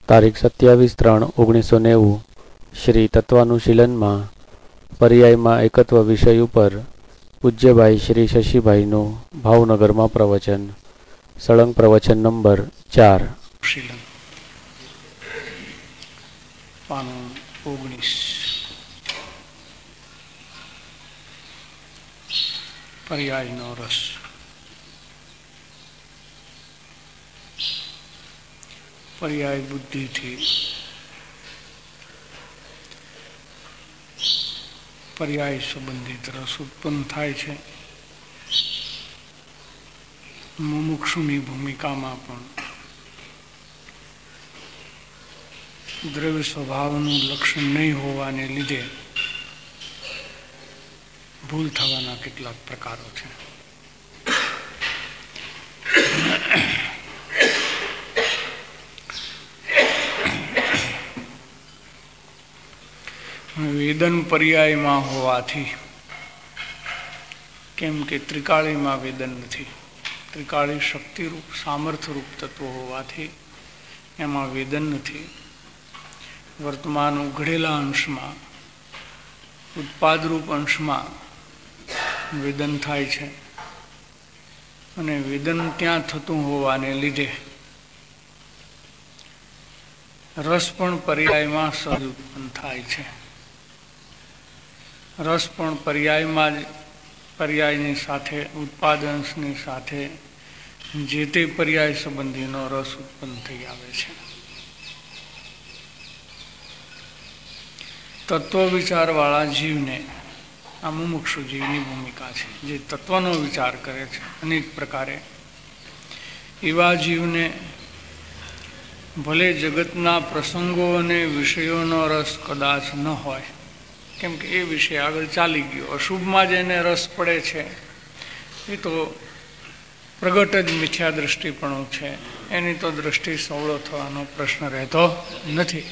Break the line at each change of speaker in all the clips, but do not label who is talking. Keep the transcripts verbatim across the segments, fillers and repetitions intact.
તારીખ સત્યાવીસ ત્રણ ઓગણીસો નેવું શ્રી તત્વાનુશીલનમાં પર્યાયમાં એકત્વ વિષય ઉપર પૂજ્યભાઈ શ્રી શશીભાઈનું ભાવનગરમાં પ્રવચન. સળંગ પ્રવચન નંબર ચાર.
પાનું ઓગણીસ. પર્યાયનો રસ. પર્યાય બુદ્ધિથી પર્યાય સંબંધિત રસ ઉત્પન્ન થાય છે. મુમુક્ષુની ભૂમિકામાં પણ દ્રવ્ય સ્વભાવનું લક્ષણ નહીં હોવાને લીધે ભૂલ થવાના કેટલાક પ્રકારો છે. વેદન પર્યાયમાં હોવાથી, કેમ કે ત્રિકાળીમાં વેદન નથી, ત્રિકાળી શક્તિરૂપ સામર્થ્યરૂપ તત્વો હોવાથી એમાં વેદન નથી. વર્તમાન ઉઘડેલા અંશમાં, ઉત્પાદરૂપ અંશમાં વેદન થાય છે અને વેદન ત્યાં થતું હોવાને લીધે રસ પણ પર્યાયમાં સહજ ઉત્પન્ન થાય છે. રસ પણ પર્યાયમાં જ પર્યાયની સાથે ઉત્પાદનની સાથે જે તે પર્યાય સંબંધીનો રસ ઉત્પન્ન થઈ આવે છે. તત્વ વિચારવાળા જીવને આ મુમુક્ષુ જીવની ભૂમિકા છે, જે તત્વનો વિચાર કરે છે અનેક પ્રકારે. એવા જીવને ભલે જગતના પ્રસંગો અને વિષયોનો રસ કદાચ ન હોય, કેમ કે એ વિષય આગળ ચાલી ગયો. અશુભમાં જેને રસ પડે છે એ તો પ્રગટ જ મિથ્યા દ્રષ્ટિપણું છે, એની તો દ્રષ્ટિ સવળો થવાનો પ્રશ્ન રહેતો નથી.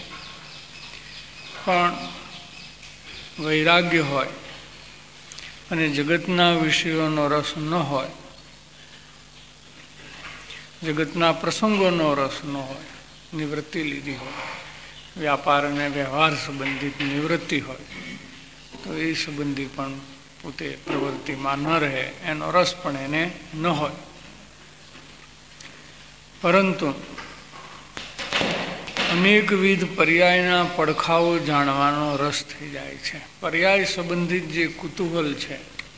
પણ વૈરાગ્ય હોય અને જગતના વિષયોનો રસ ન હોય, જગતના પ્રસંગોનો રસ ન હોય, નિવૃત્તિ લીધી હોય, વ્યાપાર અને વ્યવહાર સંબંધિત નિવૃત્તિ હોય, તો એ સંબંધી પણ પોતે પ્રવૃત્તિમાં ન રહે, એનો રસ પણ એને ન હોય. પરંતુ અનેકવિધ પર્યાયના પડખાઓ જાણવાનો રસ થઈ જાય છે. પર્યાય સંબંધિત જે કુતૂહલ છે,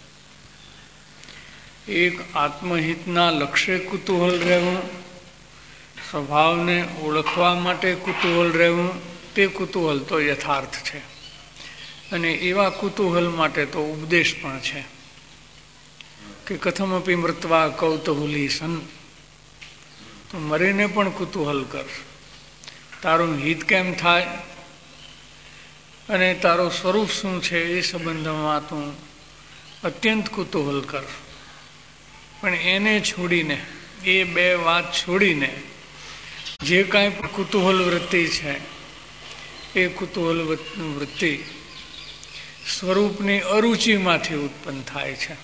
એક આત્મહિતના લક્ષ્ય કુતૂહલ રહેવું, સ્વભાવને ઓળખવા માટે કુતૂહલ રહેવું, તે કુતૂહલ તો યથાર્થ છે. અને એવા કુતૂહલ માટે તો ઉપદેશ પણ છે કે કથમપી મૃત્વા કૌતૂહલી સન, તું મરીને પણ કુતૂહલ કર, તારું હિત કેમ થાય અને તારું સ્વરૂપ શું છે એ સંબંધમાં તું અત્યંત કુતૂહલ કર. પણ એને છોડીને, એ બે વાત છોડીને જે કાંઈ પણ કુતૂહલ વૃત્તિ છે, એ કુતૂહલ વૃત્તિ સ્વરૂપની અરુચિમાંથી ઉત્પન્ન થાય છે.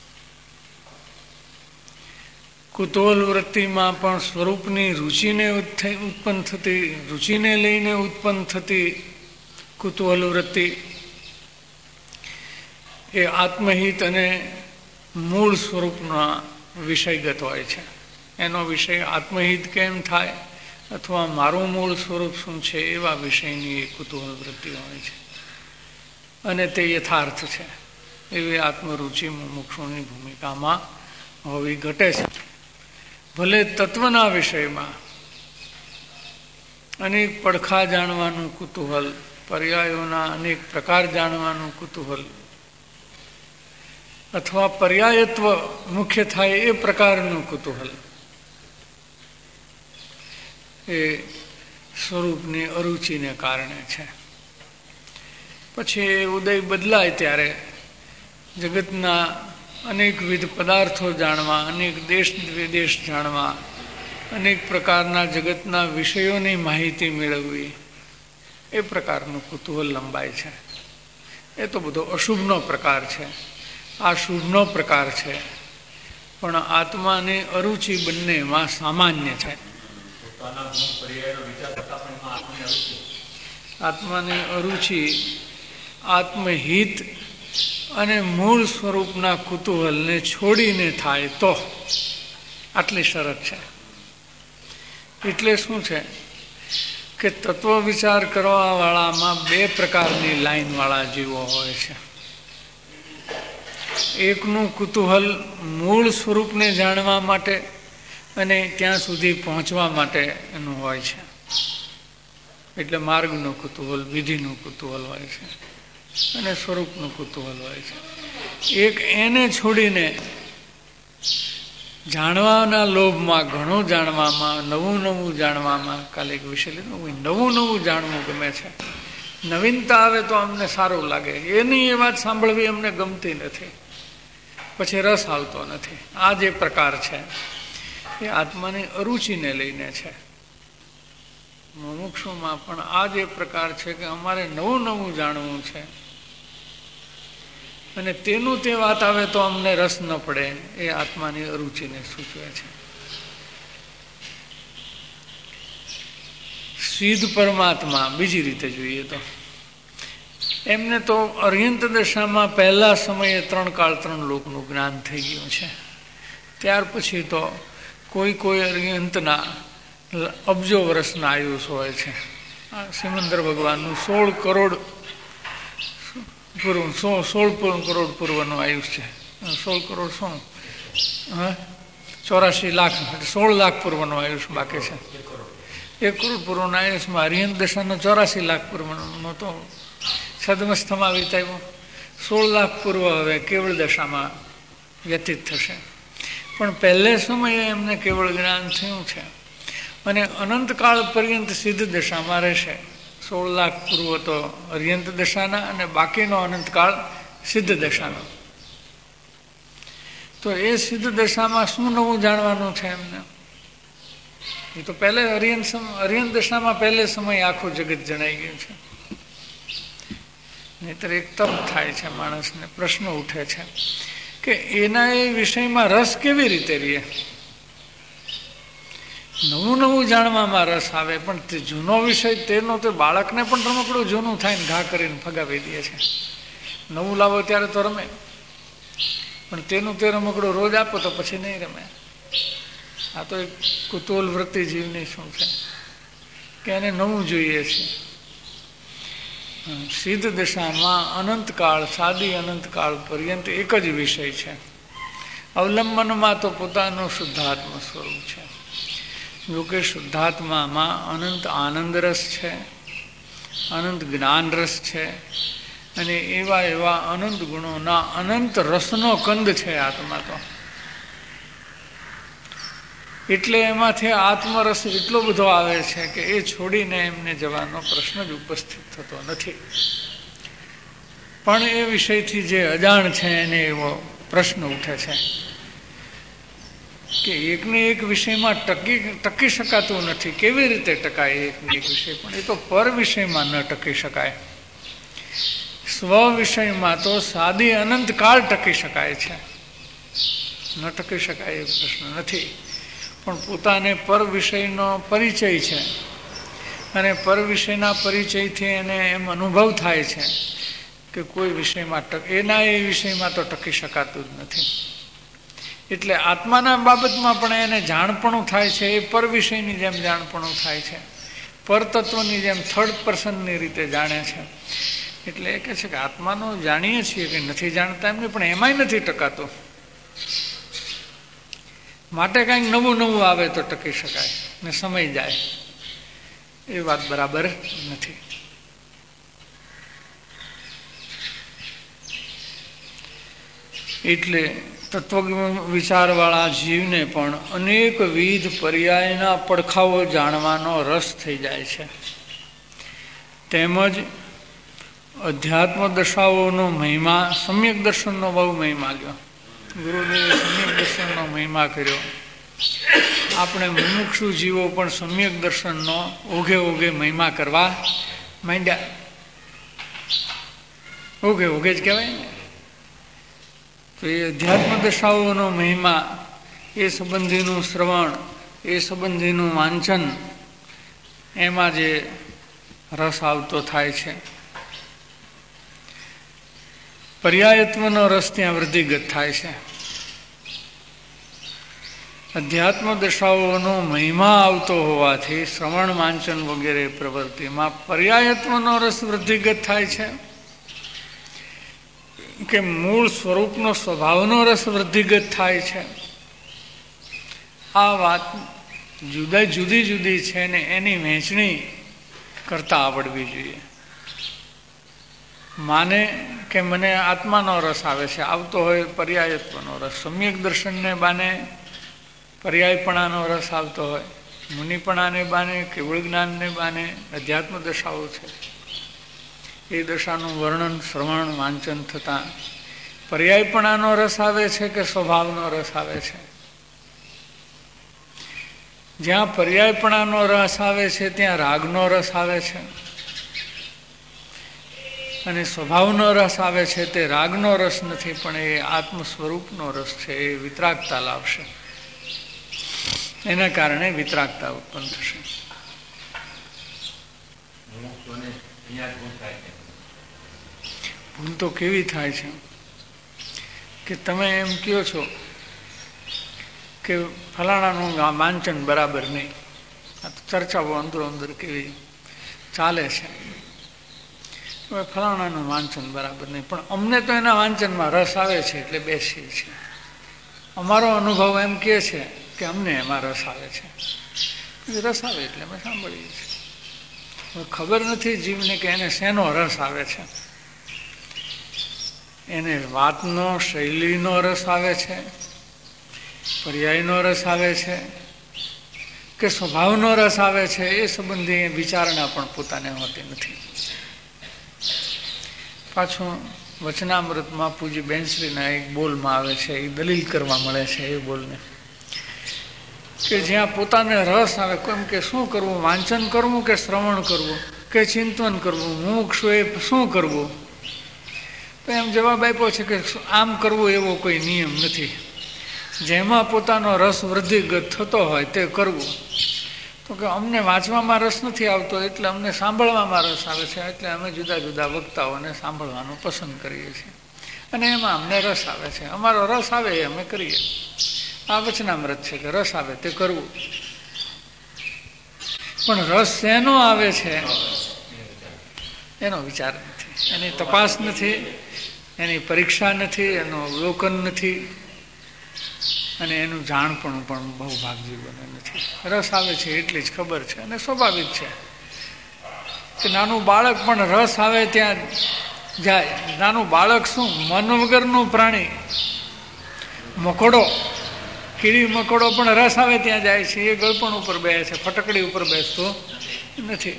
કુતૂહલ વૃત્તિમાં પણ સ્વરૂપની રુચિને ઉત્પન્ન થતી, રુચિને લઈને ઉત્પન્ન થતી કુતૂહલ વૃત્તિ એ આત્મહિત અને મૂળ સ્વરૂપના વિષયગત હોય છે. એનો વિષય આત્મહિત કેમ થાય અથવા મારું મૂળ સ્વરૂપ શું છે એવા વિષયની એ કુતૂહલ વૃત્તિ હોય છે. અને તે યથાર્થ છે. એવી આત્મરુચિ મુમુક્ષુની ભૂમિકામાં હોવી ઘટે છે. ભલે તત્વના વિષયમાં અનેક પડખા જાણવાનું કુતૂહલ, પર્યાયોના અનેક પ્રકાર જાણવાનું કુતૂહલ, અથવા પર્યાયત્વ મુખ્ય થાય એ પ્રકારનું કુતૂહલ, એ સ્વરૂપની અરુચિને કારણે છે. પછી ઉદય બદલાય ત્યારે જગતના અનેકવિધ પદાર્થો જાણવા, અનેક દેશ વિદેશ જાણવા, અનેક પ્રકારના જગતના વિષયોની માહિતી મેળવવી, એ પ્રકારનું કુતૂહલ લંબાય છે. એ તો બધો અશુભનો પ્રકાર છે. આ શુભનો પ્રકાર છે, પણ આત્માની અરુચિ બંનેમાં સામાન્ય છે.
પોતાના ગુણ પર્યાયનો વિચાર
આત્માની અરુચિ આત્મહિત અને મૂળ સ્વરૂપના કુતૂહલને છોડીને થાય તો, આટલી શરત છે. એટલે શું છે કે તત્વ વિચાર કરવા વાળામાં બે પ્રકારની લાઈન વાળા જીવો હોય છે. એકનું કુતૂહલ મૂળ સ્વરૂપને જાણવા માટે અને ત્યાં સુધી પહોંચવા માટે એનું હોય છે, એટલે માર્ગનું કુતૂહલ, વિધિનું કુતૂહલ હોય છે અને સ્વરૂપનું કુતૂહલ હોય છે. એક એને છોડીને જાણવાના લોભમાં, ઘણું જાણવામાં, નવું નવું જાણવામાં, કાલે એક વિષય લીધો, નવું નવું જાણવું ગમે છે, નવીનતા આવે તો અમને સારું લાગે, એની એ વાત સાંભળવી અમને ગમતી નથી, પછી રસ આવતો નથી. આ જે પ્રકાર છે એ આત્માની અરુચિને લઈને છે. મુમુક્ષુમાં પણ આ જે પ્રકાર છે કે અમારે નવું નવું જાણવું છે અને તેનું તે વાત આવે તો અમને રસ ન પડે, એ આત્માની અરુચિને સૂચવે છે. સિદ્ધ પરમાત્મા બીજી રીતે જોઈએ તો એમને તો અર્યંત દશામાં પહેલા સમયે ત્રણ કાળ ત્રણ લોકનું જ્ઞાન થઈ ગયું છે. ત્યાર પછી તો કોઈ કોઈ અર્યંતના અબજો વર્ષના આયુષ હોય છે. સિમંદર ભગવાનનું સોળ કરોડ પૂર્વ સો સોળ કરોડ પૂર્વનું આયુષ છે. સોળ કરોડ શું હા ચોરાશી લાખ સોળ લાખ પૂર્વનું આયુષ બાકી છે. એક કરોડ પૂર્વના આયુષમાં અર્યંત દશાનો ચોરાશી લાખ પૂર્વનો તો સદમસ્થમાં વિતાવ્યો. સોળ લાખ પૂર્વ હવે કેવળ દશામાં વ્યતીત થશે. પણ પહેલે સમયે એમને કેવળ જ્ઞાન થયું છે અને અનંતકાળ પર્યંત સિદ્ધ દશામાં રહેશે. સોળ લાખ પૂર્વ તો અર્યંત દશાના અને બાકીનો અનંતકાળ સિદ્ધ દશાનો. તો એ સિદ્ધ દશામાં શું નવું જાણવાનું છે એમને? એ તો પહેલે અર્યંત અર્યંત દશામાં પહેલે સમય આખું જગત જણાઈ ગયું છે. નહીતર એક તપ થાય છે, માણસને પ્રશ્ન ઉઠે છે કે એના એ વિષયમાં રસ કેવી રીતે રહે? નવું નવું જાણવામાં રસ આવે, પણ તે જૂનો વિષય તેનો તે બાળકને પણ રમકડું જૂનું થાય ને ઘા કરીને ફગાવી દે છે. નવું લાવો ત્યારે તો રમે, પણ તેનું તે રમકડું રોજ આપો તો પછી નહીં રમે. આ તો એક કુતૂહલ વૃત્તિ જીવની શું છે કે એને નવું જોઈએ છે. સિદ્ધ દશામાં અનંતકાળ, સાદી અનંતકાળ પર્યંત એક જ વિષય છે. અવલંબનમાં તો પોતાનું શુદ્ધાત્મ સ્વરૂપ છે. જોકે શુદ્ધાત્મામાં અનંત આનંદ રસ છે, અનંત જ્ઞાન રસ છે અને એવા એવા અનંત ગુણોના અનંત રસનો કંદ છે આત્મા તો. એટલે એમાંથી આત્મરસ એટલો બધો આવે છે કે એ છોડીને એમને જવાનો પ્રશ્ન જ ઉપસ્થિત થતો નથી. પણ એ વિષયથી જે અજાણ છે એને એવો પ્રશ્ન ઉઠે છે કે એકને એક વિષયમાં ટકી ટકી શકાતું નથી. કેવી રીતે ટકાય એકને એક વિષય? પણ એ તો પર વિષયમાં ન ટકી શકાય. સ્વ વિષયમાં તો સાદી અનંતકાળ ટકી શકાય છે, ન ટકી શકાય એ પ્રશ્ન નથી. પણ પોતાને પર વિષયનો પરિચય છે અને પર વિષયના પરિચયથી એને એમ અનુભવ થાય છે કે કોઈ વિષયમાં એના એ વિષયમાં તો ટકી શકાતું જ નથી. એટલે આત્માના બાબતમાં પણ એને જાણપણું થાય છે, એ પર વિષયની જેમ જાણપણું થાય છે, પરતત્વની જેમ થર્ડ પર્સનની રીતે જાણે છે. એટલે એ કહે છે કે આત્માનું જાણીએ છીએ કે નથી જાણતા એમને, પણ એમાંય નથી ટકાતું. માટે કંઈક નવું નવું આવે તો ટકી શકાય ને સમય જાય. એ વાત બરાબર નથી. એટલે તત્વ વિચારવાળા જીવને પણ અનેકવિધ પર્યાયના પડખાઓ જાણવાનો રસ થઈ જાય છે. તેમજ અધ્યાત્મ દશાઓનો મહિમા, સમ્યક દર્શનનો બહુ મહિમા લ્યો. ગુરુદેવે સમ્યક દર્શનનો મહિમા કર્યો. આપણે મુમુક્ષુ જીવો પણ સમ્યક દર્શનનો ઓઘે ઓઘે મહિમા કરવા માંડ્યા. ઓઘે ઓઘે જ કહેવાય ને. તો એ અધ્યાત્મ દશાઓનો મહિમા, એ સંબંધીનું શ્રવણ, એ સંબંધીનું વાંચન એમાં જે રસ આવતો થાય છે, પર્યાયત્વનો રસ ત્યાં વૃદ્ધિગત થાય છે. અધ્યાત્મ દશાઓનો મહિમા આવતો હોવાથી શ્રવણ વાંચન વગેરે પ્રવૃત્તિમાં પર્યાયત્વનો રસ વૃદ્ધિગત થાય છે કે મૂળ સ્વરૂપનો સ્વભાવનો રસ વૃદ્ધિગત થાય છે. આ વાત જુદા જુદી જુદી છે ને એની વહેંચણી કરતા આવડવી જોઈએ. માને કે મને આત્માનો રસ આવે છે, આવતો હોય પર્યાયત્વનો રસ. સમ્યક દર્શનને બાને પર્યાયપણાનો રસ આવતો હોય, મુનિપણાને બાને કેવળ જ્ઞાનને બાને અધ્યાત્મ દશાઓ છે, એ દશાનું વર્ણન શ્રવણ વાંચન થતાં પર્યાયપણાનો રસ આવે છે કે સ્વભાવનો રસ આવે છે. જ્યાં પર્યાયપણાનો રસ આવે છે ત્યાં રાગનો રસ આવે છે, અને સ્વભાવનો રસ આવે છે તે રાગનો રસ નથી, પણ એ આત્મ સ્વરૂપનો રસ છે. એ વિતરાગતા લાવશે, એના કારણે વિતરાગતા ઉત્પન્ન થશે. ભૂલ તો કેવી થાય છે કે તમે એમ કહો છો કે ફલાણાનું વાંચન બરાબર નહીં. આ તો ચર્ચાઓ અંદરો અંદર કેવી ચાલે છે, ફલાણાનું વાંચન બરાબર નહીં, પણ અમને તો એના વાંચનમાં રસ આવે છે એટલે બેસીએ છીએ. અમારો અનુભવ એમ કહે છે કે અમને એમાં રસ આવે છે, રસ આવે એટલે અમે સાંભળીએ છીએ. ખબર નથી જીવને કે એને શેનો રસ આવે છે. એને વાતનો શૈલીનો રસ આવે છે, પર્યાયનો રસ આવે છે કે સ્વભાવનો રસ આવે છે, એ સંબંધી વિચારણા પણ પોતાને હોતી નથી. પાછું વચનામૃતમાં પૂજ્ય બેનશ્રીના એક બોલમાં આવે છે, એ દલીલ કરવા મળે છે એ બોલને, કે જ્યાં પોતાને રસ આવે, કેમ કે શું કરવું, વાંચન કરવું કે શ્રવણ કરવું કે ચિંતન કરવું, મોક્ષ એ શું કરવું? તો એમ જવાબ આપ્યો છે કે આમ કરવું એવો કોઈ નિયમ નથી. જેમાં પોતાનો રસ વૃદ્ધિગત થતો હોય તે કરવું. તો કે અમને વાંચવામાં રસ નથી આવતો એટલે અમને સાંભળવામાં રસ આવે છે, એટલે અમે જુદા જુદા વક્તાઓને સાંભળવાનું પસંદ કરીએ છીએ, અને એમાં અમને રસ આવે છે. અમારો રસ આવે એ અમે કરીએ. આ વચનામૃત છે કે રસ આવે તે કરવું. પણ રસ શેનો આવે છે એનો વિચાર નથી, એની તપાસ નથી, એની પરીક્ષા નથી, એનું અવલોકન નથી, અને એનું જાણપણું પણ બહુ ભાગજીવન નથી. રસ આવે છે એટલી જ ખબર છે, અને સ્વાભાવિક છે કે નાનું બાળક પણ રસ આવે ત્યાં જાય. નાનું બાળક શું, મન વગરનું પ્રાણી, મકોડો, કીડી મકોડો પણ રસ આવે ત્યાં જાય છે. એ ગળપણ ઉપર બેસે છે, ફટકડી ઉપર બેસતો નથી.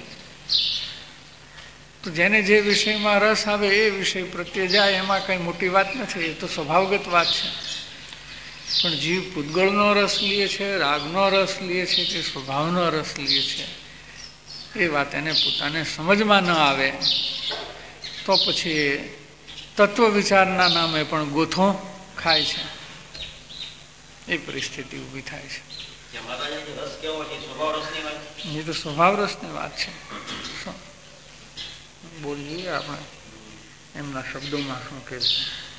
તો જેને જે વિષયમાં રસ આવે એ વિષય પ્રત્યે જાય, એમાં કંઈ મોટી વાત નથી, એ તો સ્વભાવગત વાત છે. પણ જીવ પૂતગળનો રસ લે છે, રાગનો રસ લે છે કે સ્વભાવનો રસ લે છે, એ વાત એને પોતાને સમજમાં ન આવે તો પછી તત્વ વિચારના નામે પણ ગોથો ખાય છે. એ પરિસ્થિતિ ઊભી થાય છે. એ તો સ્વભાવ રસની વાત છે. બોલીએ આપણે એમના શબ્દોમાં શું કહે છે.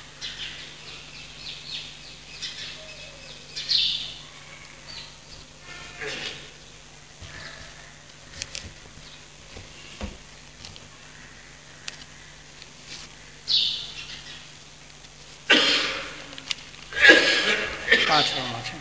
પાછળમાં છે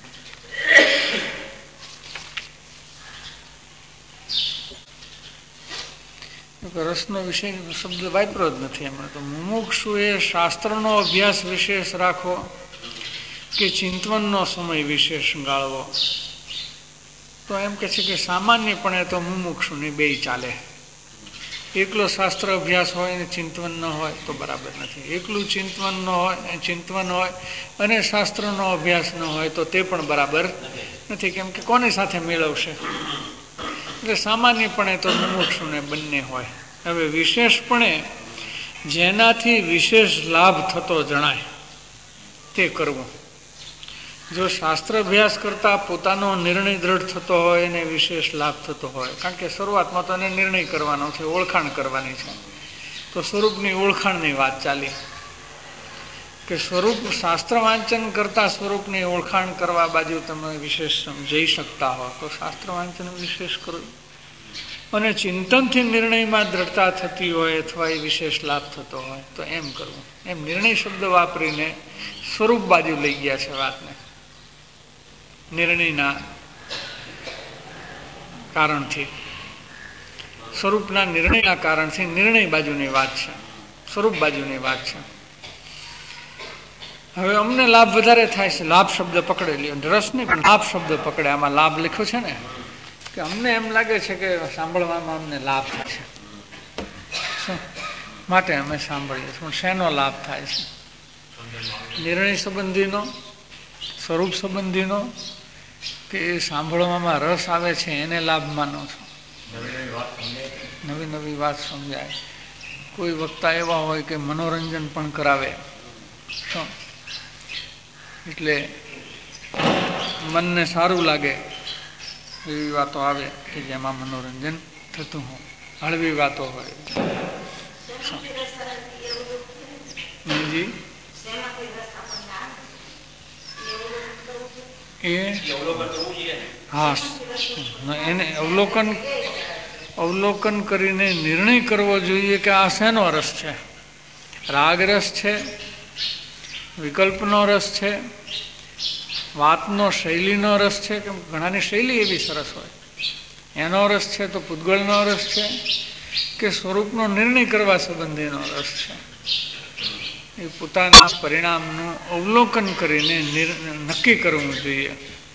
રસનો વિષય શબ્દ વાપરો જ નથી એમણે. તો મુમુક્ષુ એ શાસ્ત્રનો અભ્યાસ વિશેષ રાખવો કે ચિંતવનનો સમય વિશેષ ગાળવો. તો એમ કે છે કે સામાન્યપણે તો મુમુક્ષુની બેય ચાલે. એકલો શાસ્ત્ર અભ્યાસ હોય ને ચિંતવન ન હોય તો બરાબર નથી. એકલું ચિંતવન ન હોય ચિંતવન હોય અને શાસ્ત્રનો અભ્યાસ ન હોય તો તે પણ બરાબર નથી, કેમ કે કોની સાથે મેળવશે. એટલે સામાન્યપણે તો મુમુક્ષુને બંને હોય. હવે વિશેષપણે જેનાથી વિશેષ લાભ થતો જણાય તે કરવું. જો શાસ્ત્ર અભ્યાસ કરતા પોતાનો નિર્ણય દ્રઢ થતો હોય એને વિશેષ લાભ થતો હોય, કારણ કે શરૂઆતમાં તો એને નિર્ણય કરવાનો છે, ઓળખાણ કરવાની છે. તો સ્વરૂપની ઓળખાણની વાત ચાલી કે સ્વરૂપ શાસ્ત્ર વાંચન કરતા સ્વરૂપની ઓળખાણ કરવા બાજુ તમે વિશેષ જઈ શકતા હો તો શાસ્ત્ર વાંચન વિશેષ કરવું, અને ચિંતનથી નિર્ણયમાં દ્રઢતા થતી હોય અથવા એ વિશેષ લાભ થતો હોય તો એમ કરવું. એમ નિર્ણય શબ્દ વાપરીને સ્વરૂપ બાજુ લઈ ગયા છે વાતને. નિર્ણયના કારણથી, સ્વરૂપના નિર્ણયના કારણથી નિર્ણય બાજુની વાત છે, સ્વરૂપ બાજુની વાત છે. હવે અમને લાભ વધારે થાય છે, લાભ શબ્દ પકડે લ્યો, રસ નહીં પણ લાભ શબ્દ પકડે. આમાં લાભ લખ્યો છે ને કે અમને એમ લાગે છે કે સાંભળવામાં અમને લાભ થાય છે, શું માટે અમે સાંભળીએ છીએ. પણ શેનો લાભ થાય છે? નિર્ણય સંબંધીનો, સ્વરૂપ સંબંધીનો, કે એ સાંભળવામાં રસ આવે છે એને લાભ માનો છો? નવી નવી વાત સમજાય. કોઈ વક્તા એવા હોય કે મનોરંજન પણ કરાવે, શું એટલે મનને સારું લાગે એવી વાતો આવે કે જેમાં મનોરંજન થતું હોય, હળવી વાતો હોય. જી એ હા, એને અવલોકન અવલોકન કરીને નિર્ણય કરવો જોઈએ કે આ શેનો રસ છે. રાગ રસ છે, વિકલ્પનો રસ છે, વાતનો શૈલીનો રસ છે, કે ઘણાની શૈલી એવી સરસ હોય એનો રસ છે, તો પૂતગળનો રસ છે, કે સ્વરૂપનો નિર્ણય કરવા સંબંધીનો રસ છે. એ પોતાના પરિણામનું અવલોકન કરીને નક્કી કરવું જોઈએ.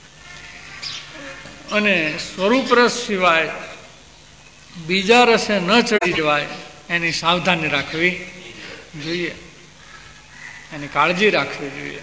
અને સ્વરૂપ રસ સિવાય બીજા રસે ન ચડી જવાય એની સાવધાની રાખવી જોઈએ, એની કાળજી રાખવી જોઈએ.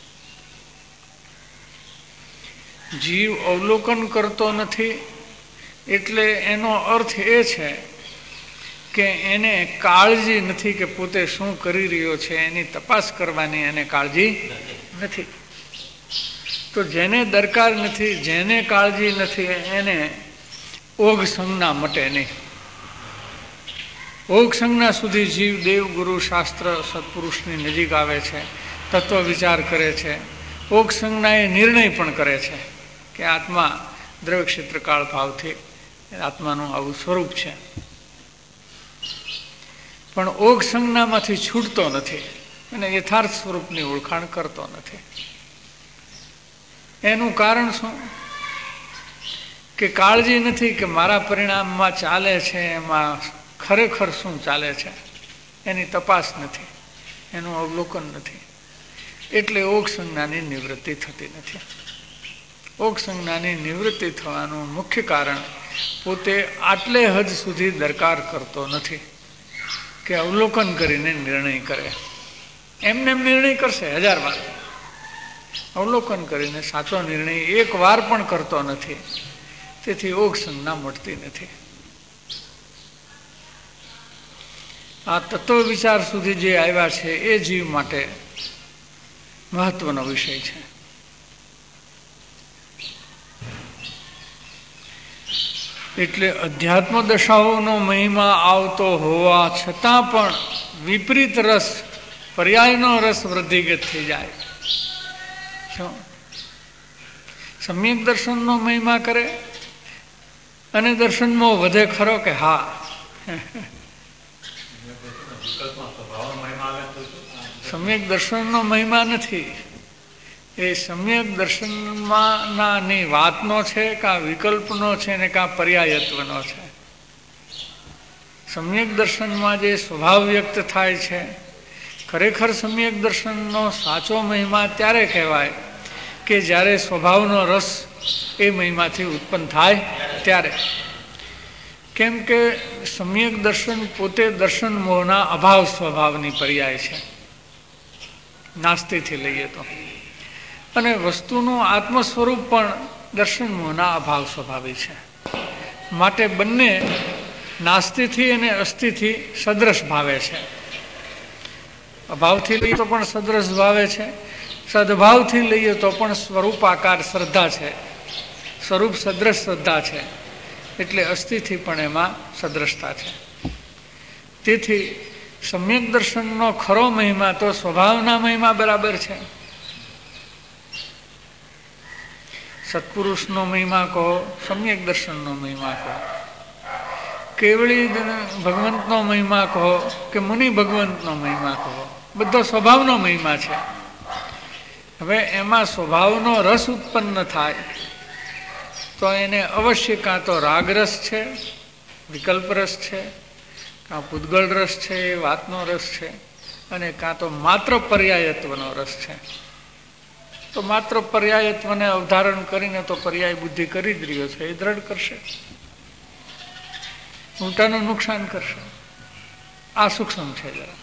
જીવ અવલોકન કરતો નથી એટલે એનો અર્થ એ છે કે એને કાળજી નથી કે પોતે શું કરી રહ્યો છે એની તપાસ કરવાની એને કાળજી નથી. તો જેને દરકાર નથી, જેને કાળજી નથી, એને ઓઘ સંજ્ઞા મટે નહીં. ઓઘ સંજ્ઞા સુધી જીવ દેવ ગુરુ શાસ્ત્ર સત્પુરુષની નજીક આવે છે, તત્વ વિચાર કરે છે. ઓઘ સંજ્ઞા એ નિર્ણય પણ કરે છે કે આત્મા દ્રવ્ય ક્ષેત્ર કાળ ભાવથી આત્માનું આવું સ્વરૂપ છે. પણ ઓઘ સંજ્ઞામાંથી છૂટતો નથી અને યથાર્થ સ્વરૂપની ઓળખાણ કરતો નથી. એનું કારણ શું? કે કાળજી નથી કે મારા પરિણામમાં ચાલે છે એમાં ખરેખર શું ચાલે છે એની તપાસ નથી, એનું અવલોકન નથી. એટલે ઓઘ સંજ્ઞાની નિવૃત્તિ થતી નથી. ઓઘ સંજ્ઞાની નિવૃત્તિ થવાનું મુખ્ય કારણ પોતે આટલે હદ સુધી દરકાર કરતો નથી કે અવલોકન કરીને નિર્ણય કરે. એમને એમ નિર્ણય કરશે હજાર વાર, અવલોકન કરીને સાચો નિર્ણય એક વાર પણ કરતો નથી. તેથી ઓઘ સંજ્ઞા મળતી નથી. આ તત્વ વિચાર સુધી જે આવ્યા છે એ જીવ માટે મહત્વનો વિષય છે. એટલે અધ્યાત્મ દશાઓનો મહિમા આવતો હોવા છતાં પણ વિપરીત રસ, પર્યાયનો રસ વૃદ્ધિગત થઈ જાય. શું સમ્યક દર્શનનો મહિમા કરે અને દર્શનમાં વધે ખરો કે હા? સમ્યક દર્શનનો મહિમા નથી. એ સમ્યક દર્શનમાં ની વાતનો છે, કાં વિકલ્પનો છે ને કાં પર્યાયત્વનો છે. સમ્યક દર્શનમાં જે સ્વભાવ વ્યક્ત થાય છે, ખરેખર સમ્યક દર્શનનો સાચો મહિમા ત્યારે કહેવાય કે જ્યારે સ્વભાવનો રસ એ મહિમાથી ઉત્પન્ન થાય ત્યારે. કેમ કે સમ્યક દર્શન પોતે દર્શન મોહના અભાવ સ્વભાવની પર્યાય છે, નાસ્તિથી લઈએ તો. અને વસ્તુનું આત્મ સ્વરૂપ પણ દર્શન મોહના અભાવ સ્વભાવી છે. માટે બંને નાસ્તિથી અને અસ્થિથી સદ્રશ ભાવે છે. અભાવથી લઈએ તો પણ સદ્રશ ભાવે છે સદભાવથી લઈએ તો પણ સ્વરૂપ આકાર શ્રદ્ધા છે, સ્વરૂપ સદ્રશ શ્રદ્ધા છે, એટલે અસ્થિથી પણ એમાં સદ્રશતા છે. તેથી સમ્યક દર્શનનો ખરો મહિમા તો સ્વભાવના મહિમા બરાબર છે. સત્પુરુષનો મહિમા કહો, સમ્યક દર્શનનો મહિમા કહો, કેવળી ભગવંતનો મહિમા કહો કે મુનિ ભગવંતનો મહિમા કહો, બધો સ્વભાવનો મહિમા છે. હવે એમાં સ્વભાવનો રસ ઉત્પન્ન થાય તો એને અવશ્ય કાં તો રાગરસ છે, વિકલ્પ રસ છે, કાં પૂદગળ રસ છે, વાતનો રસ છે, અને કાં તો માત્ર પર્યાયત્વનો રસ છે. તો માત્ર પર્યાયત્વને અવધારણ કરીને તો પર્યાય બુદ્ધિ કરી જ રહ્યો છે, એ દ્રઢ કરશે, ઉલટાનું નુકસાન કરશે. આ સૂક્ષ્મ છે જરા.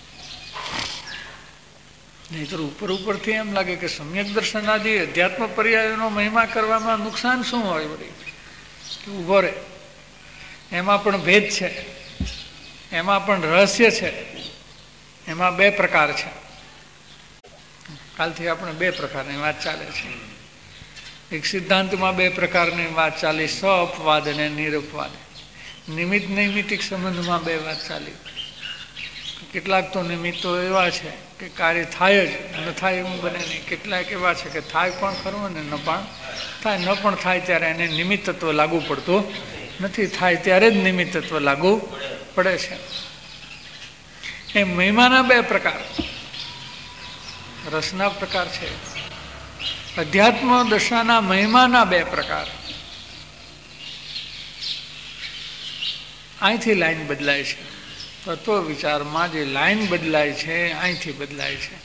નહીતર ઉપર ઉપરથી એમ લાગે કે સમ્યક દર્શન આદિ અધ્યાત્મ પર્યાયોનો મહિમા કરવામાં નુકસાન શું હોય? વળી ઉભો રહે, એમાં પણ ભેદ છે, એમાં પણ રહસ્ય છે. એમાં બે પ્રકાર છે. કાલથી આપણે બે પ્રકારની વાત ચાલે છે. એક સિદ્ધાંતમાં બે પ્રકારની વાત ચાલી, સ અપવાદ અને નિરપવાદ. નિમિત્ત નૈમિતિક સંબંધમાં બે વાત ચાલી. કેટલાક તો નિમિત્તો એવા છે કે કાર્ય થાય જ, ન થાય એવું બને નહીં. કેટલાક એવા છે કે થાય પણ ખરું અને ન પણ થાય. ન પણ થાય ત્યારે એને નિમિત્તત્વ લાગુ પડતું નથી, થાય ત્યારે જ નિમિત્તત્વ લાગુ પડે છે. એ મહિમાના બે પ્રકાર, રસના પ્રકાર છે. અધ્યાત્મ દશાના મહિમાના બે પ્રકાર. અહીંથી લાઈન બદલાય છે. તત્વ વિચારમાં જે લાઈન બદલાય છે અહીંથી બદલાય છે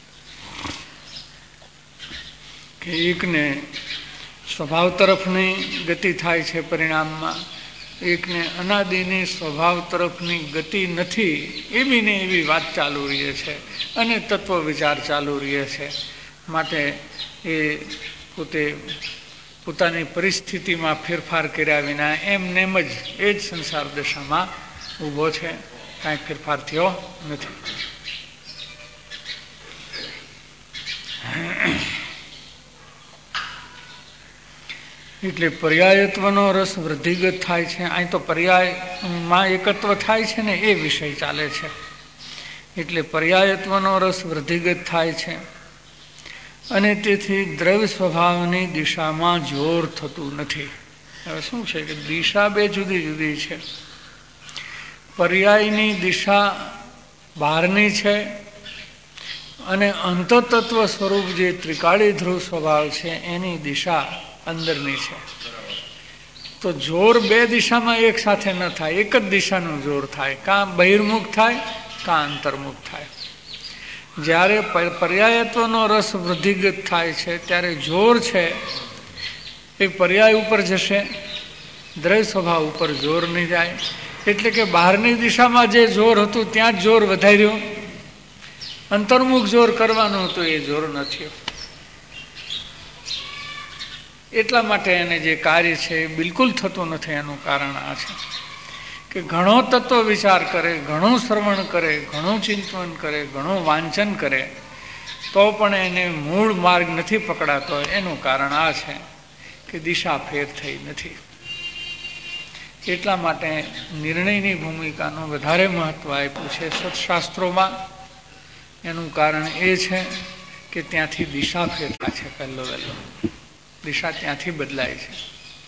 કે એકને સ્વભાવ તરફની ગતિ થાય છે પરિણામમાં, એકને અનાદિની સ્વભાવ તરફની ગતિ નથી, એવી ને એવી વાત ચાલુ રહે છે અને તત્વ વિચાર ચાલુ રહે છે. માટે એ પોતે પોતાની પરિસ્થિતિમાં ફેરફાર કર્યા વિના એમનેમ જ એ જ સંસાર દશામાં ઊભો છે, કાંઈ ફેરફાર થયો નથી. એટલે પર્યાયત્વનો રસ વૃદ્ધિગત થાય છે. અહીં તો પર્યાયમાં એકત્વ થાય છે ને એ વિષય ચાલે છે. એટલે પર્યાયત્વનો રસ વૃદ્ધિગત થાય છે અને તેથી દ્રવ્ય સ્વભાવની દિશામાં જોર થતું નથી. હવે શું છે કે દિશા બે જુદી જુદી છે. પર્યાયની દિશા બહારની છે અને અંતતત્વ સ્વરૂપ જે ત્રિકાળી ધ્રુવ સ્વભાવ છે એની દિશા અંદરની છે. તો જોર બે દિશામાં એક સાથે ન થાય, એક જ દિશાનું જોર થાય, કાં બહિર્મુખ થાય કાં અંતર્મુખ થાય. જ્યારે પર્યાયત્વનો રસ વૃદ્ધિગત થાય છે ત્યારે જોર છે એ પર્યાય ઉપર જશે, દ્રવ્ય સ્વભાવ ઉપર જોર નહીં જાય. એટલે કે બહારની દિશામાં જે જોર હતું ત્યાં જ જોર વધાર્યું, અંતર્મુખ જોર કરવાનું હતું એ જોર નથી. એટલા માટે એને જે કાર્ય છે એ બિલકુલ થતું નથી. એનું કારણ આ છે કે ઘણો તત્વ વિચાર કરે, ઘણું શ્રવણ કરે, ઘણું ચિંતન કરે, ઘણું વાંચન કરે તો પણ એને મૂળ માર્ગ નથી પકડાતો. એનું કારણ આ છે કે દિશા ફેર થઈ નથી. એટલા માટે નિર્ણયની ભૂમિકાનું વધારે મહત્વ આપ્યું છે સત્શાસ્ત્રોમાં. એનું કારણ એ છે કે ત્યાંથી દિશા ફેરતા છે. પહેલો વહેલો દિશા ત્યાંથી બદલાય છે.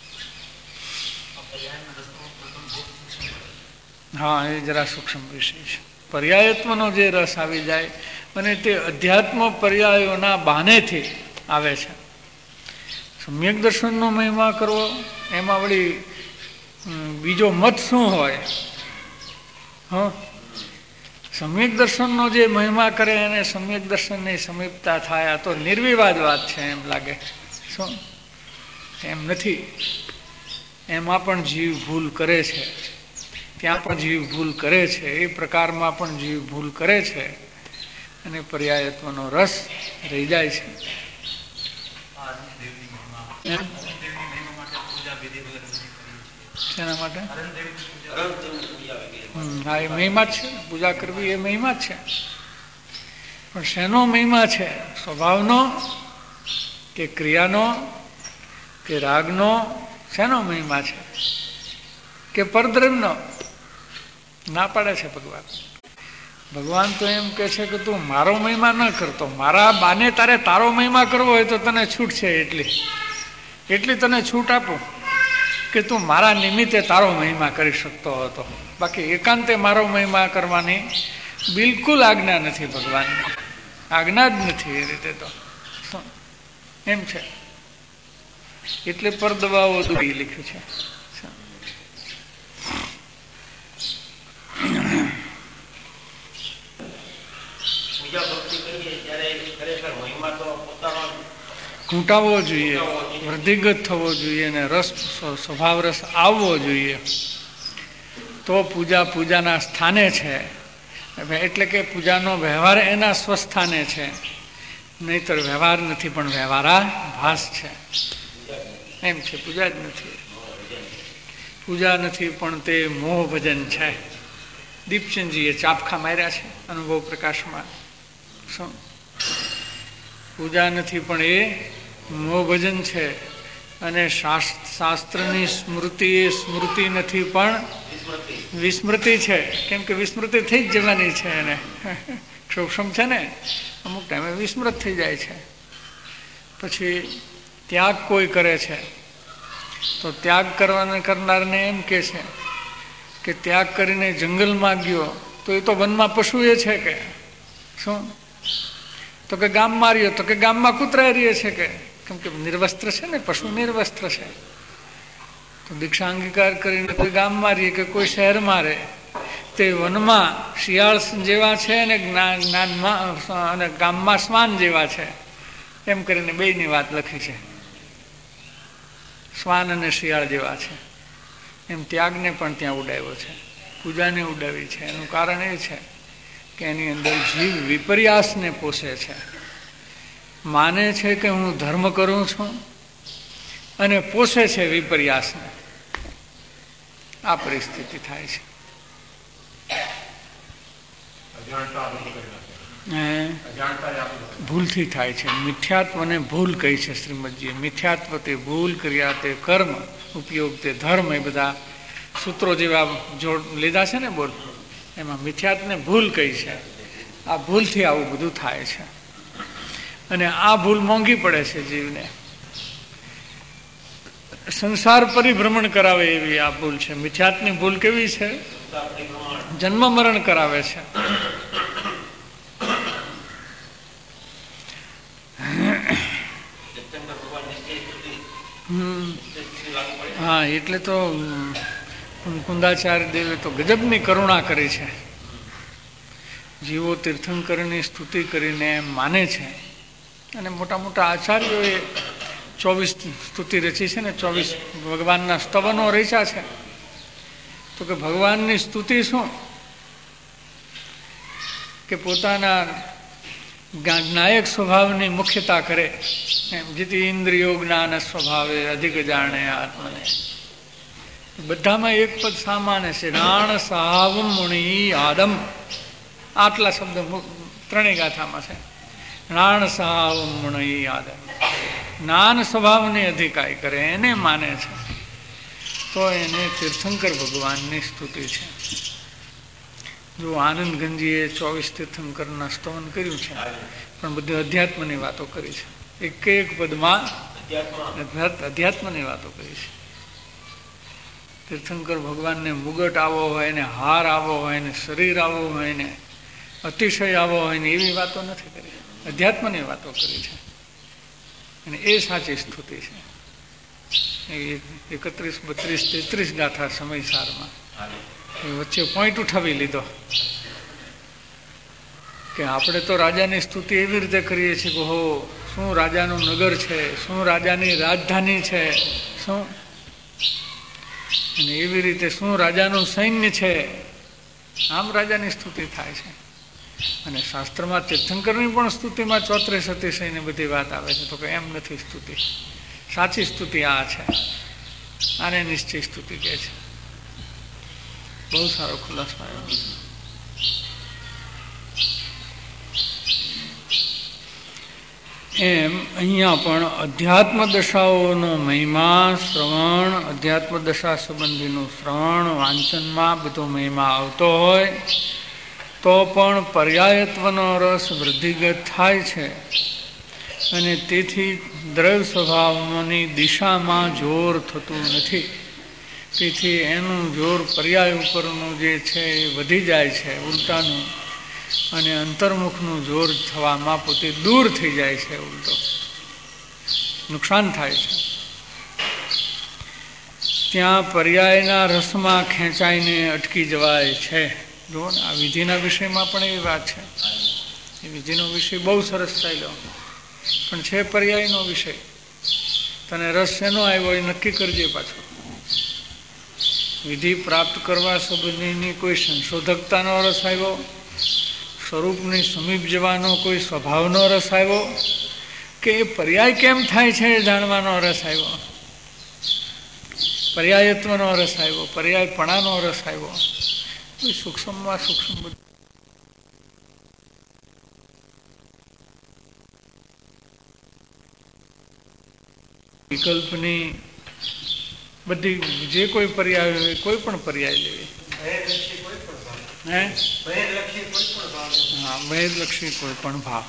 હા, એ જરા સૂક્ષ્મ વિષય છે. પર્યાયત્વનો જે રસ આવી જાય અને તે અધ્યાત્મ પર્યાયોના બહાનેથી આવે છે. સમ્યક દર્શનનો મહિમા કરવો એમાં વળી બીજો મત શું હોય? હ સમ્યક દર્શનનો જે મહિમા કરે એને સમ્યક દર્શનની સમીપતા થાય. આ તો નિર્વિવાદ વાત છે એમ લાગે. શું એમ નથી. એમાં પણ જીવ ભૂલ કરે છે, ત્યાં પણ જીવ ભૂલ કરે છે, એ પ્રકારમાં પણ જીવ ભૂલ કરે છે અને પર્યાયત્વનો રસ રહી જાય છે. શેના માટે? હા, એ મહિમા જ છે. પૂજા કરવી એ મહિમા જ છે. પણ શેનો મહિમા છે? સ્વભાવનો કે ક્રિયાનો કે રાગનો? શેનો મહિમા છે? કે પરદ્રવ્યનો? ના પાડે છે ભગવાન. ભગવાન તો એમ કે છે કે તું મારો મહિમા ન કરતો, મારા બાને તારે તારો મહિમા કરવો હોય તો તને છૂટ છે એટલી એટલી તને છૂટ આપું કે તું મારા નિમિત્તે તારો મહિમા કરી શકતો હતો. બાકી એકાંતે મારો મહિમા કરવાની બિલકુલ આજ્ઞા નથી ભગવાનની. આજ્ઞા જ નથી એ રીતે તો એમ છે. એટલે પરદવાઓ દૂરી લખ્યું છે. ઘૂંટાવવો જોઈએ, વૃદ્ધિગત થવો જોઈએ અને રસ સ્વભાવ રસ આવવો જોઈએ તો પૂજા પૂજાના સ્થાને છે. એટલે કે પૂજાનો વ્યવહાર એના સ્વસ્થાને છે, નહીતર વ્યવહાર નથી પણ વ્યવહારા ભાસ છે. એમ છે, પૂજા જ નથી. પૂજા નથી પણ તે મોહ ભજન છે. દીપચંદજીએ ચાપખા માર્યા છે અનુભવ પ્રકાશમાં. શું પૂજા નથી પણ એ મોહ ભજન છે. અને શાસ્ત્રની સ્મૃતિ એ સ્મૃતિ નથી પણ વિસ્મૃતિ છે. કેમ કે વિસ્મૃતિ થઈ જ જવાની છે એને. ક્ષોક્ષમ છે ને, અમુક ટાઈમે વિસ્મૃત થઈ જાય છે. પછી ત્યાગ કોઈ કરે છે તો ત્યાગ કરવાને કરનારને એમ કે છે કે ત્યાગ કરીને જંગલમાં ગયો તો એ તો વનમાં પશુ એ છે કે શું? તો કે ગામમાં રહ્યો તો કે ગામમાં કૂતરા રહીએ છે કે કેમ કે નિર્વસ્ત્ર છે ને, પશુ નિર્વસ્ત્ર છે. તો દીક્ષા અંગીકાર કરીને કોઈ ગામમાં રહીએ કે કોઈ શહેરમાં રહે, તે વનમાં શિયાળ જેવા છે અને જ્ઞાનમાં અને ગામમાં શ્વાન જેવા છે. એમ કરીને બેયની વાત લખી છે. શ્વાન અને શિયાળ જેવા છે. એમ ત્યાગને પણ ત્યાં ઉડાવ્યો છે, પૂજાને ઉડાવી છે. એનું કારણ એ છે કે એની અંદર જીવ વિપર્યાસને પોષે છે. માને છે કે હું ધર્મ કરું છું અને પોષે છે વિપર્યાસને. આ પરિસ્થિતિ થાય છે. ભૂલથી થાય છે. મિથ્યાત્વને ભૂલ કહી છે શ્રીમદજીએ. મિથ્યાત્વ તે ભૂલ, ક્રિયા તે કર્મ, ઉપયોગ તે ધર્મ. એ બધા સૂત્રો જેવા જોડ લીધા છે ને બોલ, એમાં મિથ્યાત્વને ભૂલ કહી છે. આ ભૂલથી આવું બધું થાય છે અને આ ભૂલ મોંઘી પડે છે જીવને. સંસાર પરિભ્રમણ કરાવે એવી આ ભૂલ છે. મિથ્યાત્વની ભૂલ કેવી છે? જન્મ મરણ કરાવે છે. હા, એટલે તો કુંદાચાર્ય દેવે તો ગજબની કરુણા કરી છે. જીવો તીર્થંકરની સ્તુતિ કરીને માને છે. અને મોટા મોટા આચાર્યોએ ચોવીસ સ્તુતિ રચી છે ને, ચોવીસ ભગવાનના સ્તવનો રચ્યા છે. તો કે ભગવાનની સ્તુતિ શું કે પોતાના નાયક સ્વભાવની મુખ્યતા કરે. એમ જીતી ઇન્દ્રિયો જ્ઞાન સ્વભાવે અધિક જાણે આત્મને. બધામાં એક પદ સામાન્ય છે. રાણ સાવ મુનિ આદમ. આટલા શબ્દ ત્રણેય ગાથામાં છે. રાણ સાવ મુનિ આદમ. જ્ઞાન સ્વભાવની અધિકાય કરે એને માને છે તો એને તીર્થંકર ભગવાનની સ્તુતિ છે. જો આનંદ ગંજીએ ચોવીસ તીર્થંકરના સ્તવન કર્યું છે પણ બધું અધ્યાત્મની વાતો કરી છે. એક એક પદમાં અધ્યાત્મની વાતો કરી છે. તીર્થંકર ભગવાનને મુગટ આવો હોય ને, હાર આવો હોય ને, શરીર આવો હોય ને, અતિશય આવો હોય ને, એવી વાતો નથી કરી. અધ્યાત્મની વાતો કરી છે અને એ સાચી સ્તુતિ છે. એકત્રીસ બત્રીસ તેત્રીસ ગાથા સમયસારમાં વચ્ચે પોઈન્ટ ઉઠાવી લીધો કે આપણે તો રાજાની સ્તુતિ એવી રીતે કરીએ છીએ કે હો શું રાજાનું નગર છે, શું રાજાની રાજધાની છે, શું અને એવી રીતે શું રાજાનું સૈન્ય છે. આમ રાજાની સ્તુતિ થાય છે. અને શાસ્ત્રમાં તીર્થંકરની પણ સ્તુતિમાં ચોત્રીસ અતિશયની બધી વાત આવે છે. તો કે એમ નથી સ્તુતિ. સાચી સ્તુતિ આ છે. આને નિશ્ચય સ્તુતિ કહે છે. બહુ સારો ખુલાસો આવ્યો. એમ અહીંયા પણ અધ્યાત્મ દશાઓનો મહિમા શ્રવણ, અધ્યાત્મ દશા સંબંધીનું શ્રવણ વાંચનમાં બધો મહિમા આવતો હોય તો પણ પર્યાયત્વનો રસ વૃદ્ધિગત થાય છે અને તેથી દ્રવ્ય સ્વભાવની દિશામાં જોર થતું નથી. તેથી એનું જોર પર્યાય ઉપરનું જે છે એ વધી જાય છે ઉલટાનું, અને અંતર્મુખનું જોર થવામાં પોતે દૂર થઈ જાય છે, ઉલટો નુકસાન થાય છે. ત્યાં પર્યાયના રસમાં ખેંચાઈને અટકી જવાય છે. જુઓ ને, આ વિધિના વિષયમાં પણ એવી વાત છે. એ વિધિનો વિષય બહુ સરસ ચાલ્યો, પણ છે પર્યાયનો વિષય. તને રસ શેનો આવ્યો એ નક્કી કરજે પાછો. વિધિ પ્રાપ્ત કરવા સંબંધીની કોઈ સંશોધકતાનો રસ આવ્યો, સ્વરૂપની સમીપ જવાનો કોઈ સ્વભાવનો રસ આવ્યો, કે એ પર્યાય કેમ થાય છે એ જાણવાનો રસ આવ્યો, પર્યાયત્વનો રસ આવ્યો, પર્યાયપણાનો રસ આવ્યો. સૂક્ષ્મમાં સૂક્ષ્મ વિકલ્પની બધી જે કોઈ પર્યાય હોય, કોઈ પણ પર્યાય લેવી, હે હા ભેદલક્ષી કોઈ પણ ભાવ,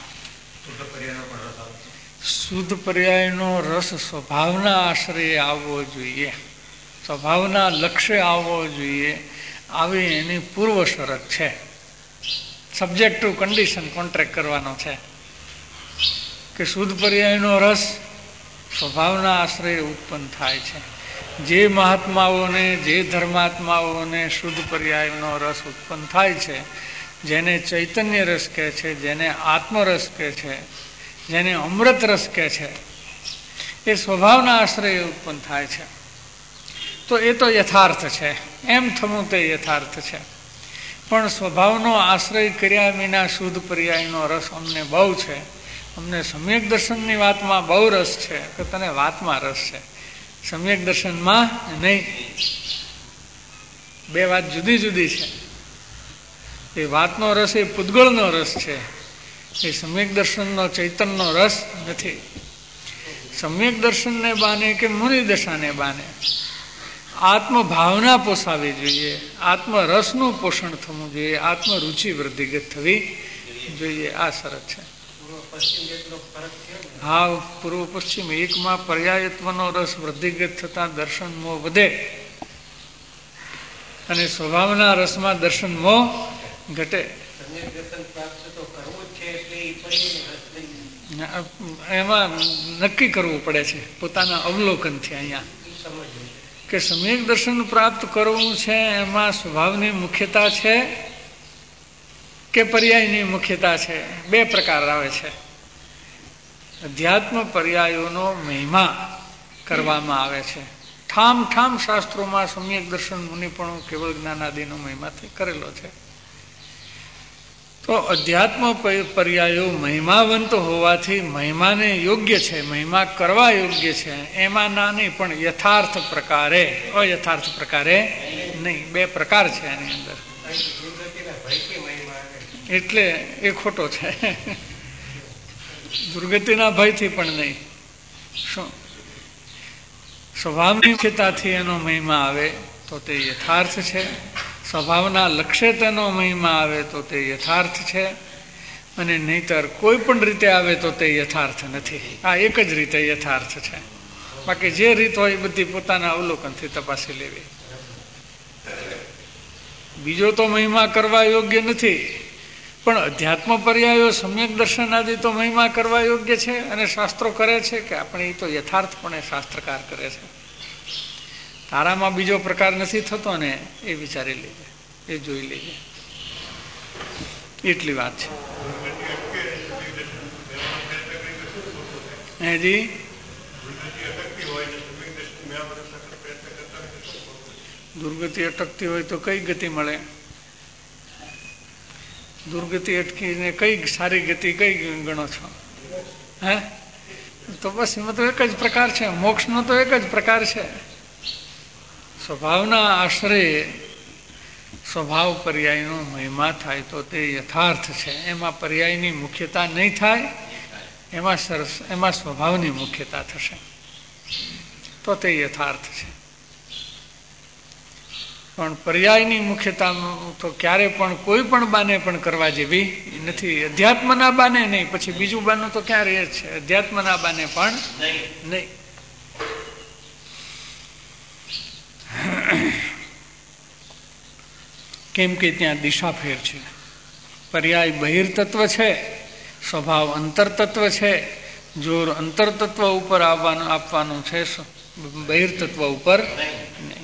શુદ્ધ પર્યાયનો રસ સ્વભાવના આશ્રયે આવવો જોઈએ, સ્વભાવના લક્ષ્ય આવવો જોઈએ. આવી એની પૂર્વ શરત છે. સબ્જેક્ટ ટુ કન્ડિશન કોન્ટ્રાક્ટ કરવાનો છે કે શુદ્ધ પર્યાયનો રસ સ્વભાવના આશ્રયે ઉત્પન્ન થાય છે. જે મહાત્માઓને, જે ધર્માત્માઓને શુદ્ધ પર્યાયનો રસ ઉત્પન્ન થાય છે, જેને ચૈતન્ય રસ કહે છે, જેને આત્મરસ કહે છે, જેને અમૃત રસ કહે છે, એ સ્વભાવના આશ્રયે ઉત્પન્ન થાય છે. તો એ તો યથાર્થ છે, એમ થવું તે યથાર્થ છે. પણ સ્વભાવનો આશ્રય કર્યા વિના શુદ્ધ પર્યાયનો રસ અમને બહુ છે, અમને સમ્યક દર્શનની વાતમાં બહુ રસ છે, કે તને વાતમાં રસ છે, સમ્યક દર્શનમાં નહીં. બે વાત જુદી જુદી છે. એ વાતનો રસ એ પૂતગળનો રસ છે, એ સમ્યક દર્શનનો ચૈતનનો રસ નથી. સમ્યક દર્શનને બાને કે મુનિ દશાને બાને આત્મભાવના પોસાવી જોઈએ, આત્મરસનું પોષણ થવું જોઈએ, આત્મરુચિ વૃદ્ધિગત થવી જોઈએ. આ શરત છે. હા, પૂર્વ પશ્ચિમ એકમાં પર્યાયત્વનો રસ વૃદ્ધિગત થતા દર્શન મોહ વધે અને સ્વભાવના રસમાં દર્શન મોહ ઘટે. એમાં નક્કી કરવું પડે છે પોતાના અવલોકનથી અહીંયા કે સમ્યક દર્શન પ્રાપ્ત કરવું છે એમાં સ્વભાવની મુખ્યતા છે કે પર્યાયની મુખ્યતા છે. બે પ્રકાર આવે છે. અધ્યાત્મ પર્યાયોનો મહિમા કરવામાં આવે છે. ઠામ ઠામ શાસ્ત્રોમાં સમ્યક દર્શન મુનિપણું કેવળ જ્ઞાનાદિનો મહિમાથી કરેલો છે. તો અધ્યાત્મ પર્યાયો મહિમાવંત હોવાથી મહિમાને યોગ્ય છે, મહિમા કરવા યોગ્ય છે. એમાં ના નહીં, પણ યથાર્થ પ્રકારે, અયથાર્થ પ્રકારે નહીં. બે પ્રકાર છે એની અંદર, એટલે એ ખોટો છે. દુર્ગતિના ભયથી પણ નહીં. શું સ્વભાવની મુખ્યતાથી એનો મહિમા આવે તો તે યથાર્થ છે, સ્વભાવના લક્ષ્ય તેનો મહિમા આવે તો તે યથાર્થ છે, અને નહીતર કોઈ પણ રીતે આવે તો તે યથાર્થ નથી. આ એક જ રીતે યથાર્થ છે. બાકી જે રીત હોય એ બધી પોતાના અવલોકનથી તપાસી લેવી. બીજો તો મહિમા કરવા યોગ્ય નથી, પણ અધ્યાત્મ પર્યાયો સમ્યક દર્શન આદિ તો મહિમા કરવા યોગ્ય છે, અને શાસ્ત્રો કરે છે કે આપણે એ તો યથાર્થપણે શાસ્ત્રકાર કરે છે. તારામાં બીજો પ્રકાર નથી થતો ને એ વિચારી લેજે, એ જોઈ લેજે. એટલી વાત છે. હેજી દુર્ગતિ અટકતી હોય તો કઈ ગતિ મળે? દુર્ગતિ અટકીને કઈ સારી ગતિ કઈ ગણો છો? હે? તો બસ એમાં તો એક જ પ્રકાર છે. મોક્ષનો તો એક જ પ્રકાર છે. સ્વભાવના આશ્રયે સ્વભાવ પર્યાયનો મહિમા થાય તો તે યથાર્થ છે. એમાં પર્યાયની મુખ્યતા નહીં થાય એમાં સરસ એમાં સ્વભાવની મુખ્યતા થશે તો તે યથાર્થ છે. પણ પર્યાયની મુખ્યતા તો ક્યારે પણ કોઈ પણ બાને પણ કરવા જેવી નથી. અધ્યાત્મના બાને નહીં, પછી બીજું બાનું તો ક્યાં રહે છે, અધ્યાત્મના બાને પણ નહીં. કેમ કે ત્યાં દિશા ફેર છે. પર્યાય બહિર્તત્વ છે, સ્વભાવ અંતરતત્વ છે. જોર અંતરતત્વ ઉપર આવવાનું આપવાનું છે, બહિર્તત્વ ઉપર નહીં.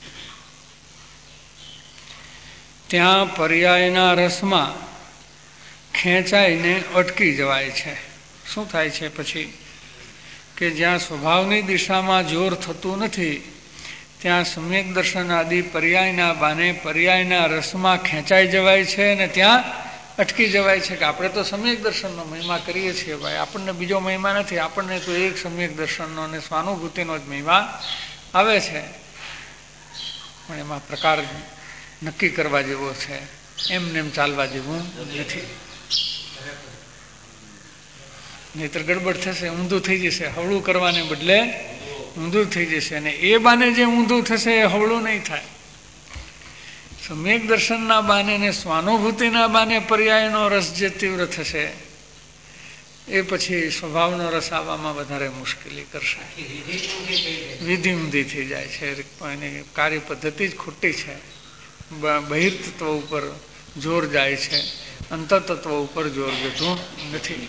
ત્યાં પર્યાયના રસમાં ખેંચાઈને અટકી જવાય છે. શું થાય છે પછી કે જ્યાં સ્વભાવની દિશામાં જોર થતું નથી ત્યાં સમ્યક દર્શન આદિ પર્યાયના બાને પર્યાયના રસમાં ખેંચાઈ જવાય છે અને ત્યાં અટકી જવાય છે કે આપણે તો સમ્યક દર્શનનો મહિમા કરીએ છીએ ભાઈ, આપણને બીજો મહિમા નથી, આપણને તો એક સમ્યક દર્શનનો અને સ્વાનુભૂતિનો જ મહિમા આવે છે. પણ એમાં પ્રકાર નક્કી કરવા જેવો છે, એમને એમ ચાલવા જેવું નથી. નહીતર ગડબડ થશે, ઊંધું થઈ જશે. હવળું કરવાને બદલે ઊંધું થઈ જશે, અને એ બાને જે ઊંધું થશે એ હવળું નહીં થાય. સમ્યક દર્શનના બાને ને સ્વાનુભૂતિના બાને પર્યાયનો રસ જે તીવ્ર થશે એ પછી સ્વભાવનો રસ આવવામાં વધારે મુશ્કેલી કરશે. વિધિ ઊંધી થઈ જાય છે, એની કાર્ય પદ્ધતિ જ ખોટી છે. બહિર્તત્વ ઉપર જોર જાય છે, અંતરતત્વ ઉપર જોર જતું નથી.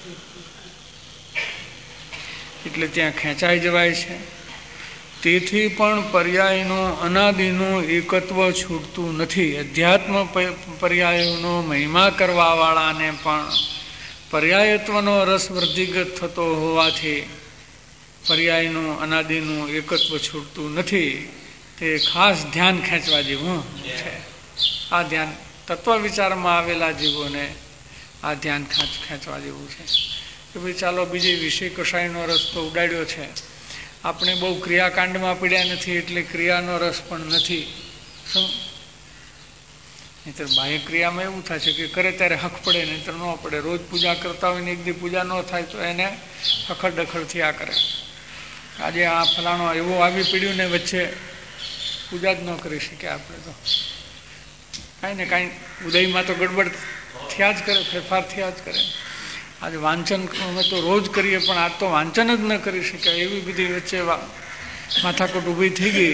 એટલે ત્યાં ખેંચાઈ જવાય છે. તેથી પણ પર્યાયનું અનાદિનું એકત્વ છૂટતું નથી. અધ્યાત્મ પર્યાયોનો મહિમા કરવાવાળાને પણ પર્યાયત્વનો રસ વૃદ્ધિગત થતો હોવાથી પર્યાયનું અનાદિનું એકત્વ છૂટતું નથી. તે ખાસ ધ્યાન ખેંચવા જેવું છે. આ ધ્યાન તત્વ વિચારમાં આવેલા જીવોને આ ધ્યાન ખેંચ ખેંચવા જેવું છે કે ભાઈ ચાલો બીજી વિષય કષાયનો રસ તો ઉડાડ્યો છે, આપણે બહુ ક્રિયાકાંડમાં પડ્યા નથી એટલે ક્રિયાનો રસ પણ નથી. શું નહીતર બાહ્ય ક્રિયામાં એવું થાય છે કે કરે ત્યારે હક પડે, નહીતર ન પડે. રોજ પૂજા કરતા હોય ને એક દી પૂજા ન થાય તો એને હખડ ડખડ થયા કરે. આજે આ ફલાણો એવો આવી પડ્યું ને વચ્ચે પૂજા જ ન કરી શકે આપણે તો. કાંઈ ને કાંઈ ઉદયમાં તો ગડબડ થયા જ કરે, ફેરફાર થયા જ કરે. આજે વાંચન અમે તો રોજ કરીએ પણ આજ તો વાંચન જ ન કરી શકાય એવી બધી વચ્ચે માથાકૂટ ઊભી થઈ ગઈ.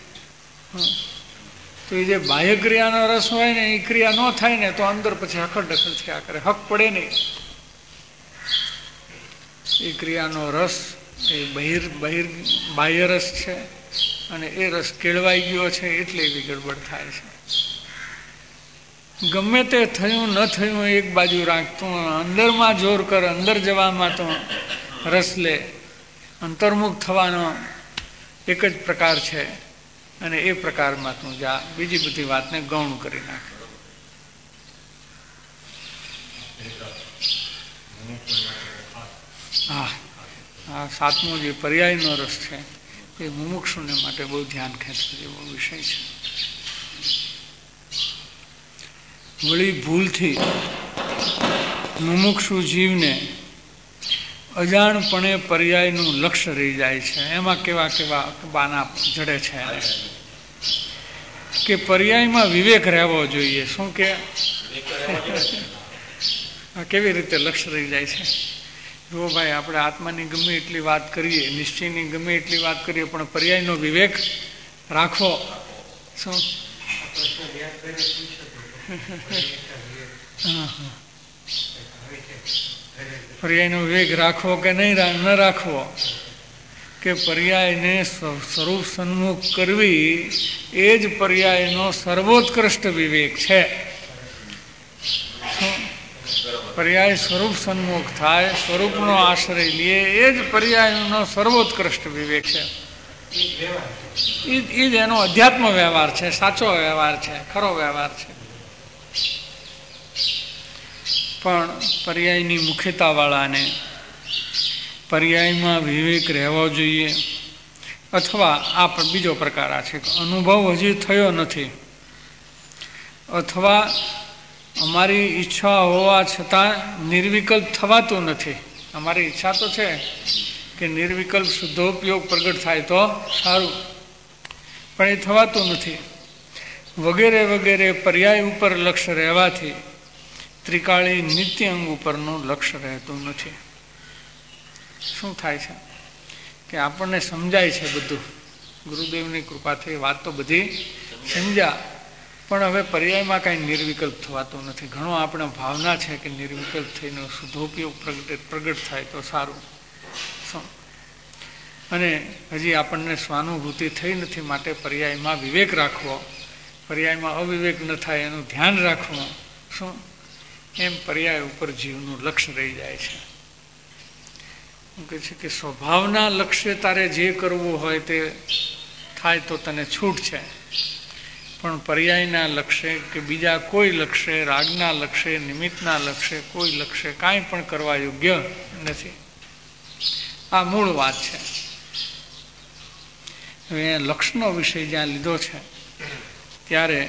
તો એ જે બાહ્ય ક્રિયાનો રસ હોય ને એ ક્રિયા ન થાય ને તો અંદર પછી હખડ ડખડ થયા કરે, હક પડે નહીં. એ ક્રિયાનો રસ એ બહિર બહિર બાહ્ય રસ છે અને એ રસ કેળવાઈ ગયો છે એટલે એવી ગડબડ થાય છે. ગમે તે થયું ન થયું એક બાજુ રાખતું, અંદરમાં જોર કર, અંદર જવામાં તો રસ લે. અંતર્મુખ થવાનો એક જ પ્રકાર છે અને એ પ્રકારમાં તું જા, બીજી બધી વાતને ગૌણ કરી નાખે. હા, આ સાતમો જે પર્યાયનો રસ છે એ મુમુક્ષુને માટે બહુ ધ્યાન ખેંચવા જેવો વિષય છે. વળી ભૂલથી મુમુક્ષુ જીવને અજાણપણે પર્યાયનું લક્ષ્ય રહી જાય છે. એમાં કેવા કેવા બાના જડે છે કે પર્યાયમાં વિવેક રહેવો જોઈએ. શું કે કેવી રીતે લક્ષ્ય રહી જાય છે? જો ભાઈ આપણે આત્માની ગમે એટલી વાત કરીએ, નિશ્ચયની ગમે એટલી વાત કરીએ, પણ પર્યાયનો વિવેક રાખવો. શું પર્યાયનો વિવેક રાખવો કે નહીં ન રાખવો, કે પર્યાયને સ્વરૂપ સન્મુખ કરવી એ જ પર્યાયનો સર્વોત્કૃષ્ટ વિવેક છે. પર્યાય સ્વરૂપ સન્મુખ થાય, સ્વરૂપનો આશ્રય લે, એ જ પર્યાયનો સર્વોત્કૃષ્ટ વિવેક છે. એ જ એનો અધ્યાત્મ વ્યવહાર છે, સાચો વ્યવહાર છે, ખરો વ્યવહાર છે. પણ પર્યાયની મુખ્યતાવાળાને પર્યાયમાં વિવેક રહેવો જોઈએ. અથવા આ બીજો પ્રકાર આ છે કે અનુભવ હજી થયો નથી, અથવા અમારી ઈચ્છા હોવા છતાં નિર્વિકલ્પ થવાતું નથી. અમારી ઈચ્છા તો છે કે નિર્વિકલ્પ શુદ્ધોપયોગ પ્રગટ થાય તો સારું, પણ એ થવાતું નથી. વગેરે વગેરે પર્યાય ઉપર લક્ષ્ય રહેવાથી ત્રિકાળી નિત્ય અંગ ઉપરનું લક્ષ્ય રહેતું નથી. શું થાય છે કે આપણને સમજાય છે બધું, ગુરુદેવની કૃપાથી વાત તો બધી સમજ્યા, પણ હવે પર્યાયમાં કાંઈ નિર્વિકલ્પ થવાતું નથી. ઘણો આપણે ભાવના છે કે નિર્વિકલ્પ થઈને શુદ્ધોપયોગ પ્રગટ પ્રગટ થાય તો સારું. શું અને હજી આપણને સ્વાનુભૂતિ થઈ નથી, માટે પર્યાયમાં વિવેક રાખવો, પર્યાયમાં અવિવેક ન થાય એનું ધ્યાન રાખવું. શું એમ પર્યાય ઉપર જીવનું લક્ષ્ય રહી જાય છે. કહે છે કે સ્વભાવના લક્ષ્ય તારે જે કરવું હોય તે થાય તો તને છૂટ છે, પણ પર્યાયના લક્ષ્ય કે બીજા કોઈ લક્ષ્ય, રાગના લક્ષ્ય, નિમિત્તના લક્ષ્ય, કોઈ લક્ષ્ય કાંઈ પણ કરવા યોગ્ય નથી. આ મૂળ વાત છે. હવે લક્ષ્યનો વિષય જ્યાં લીધો છે ત્યારે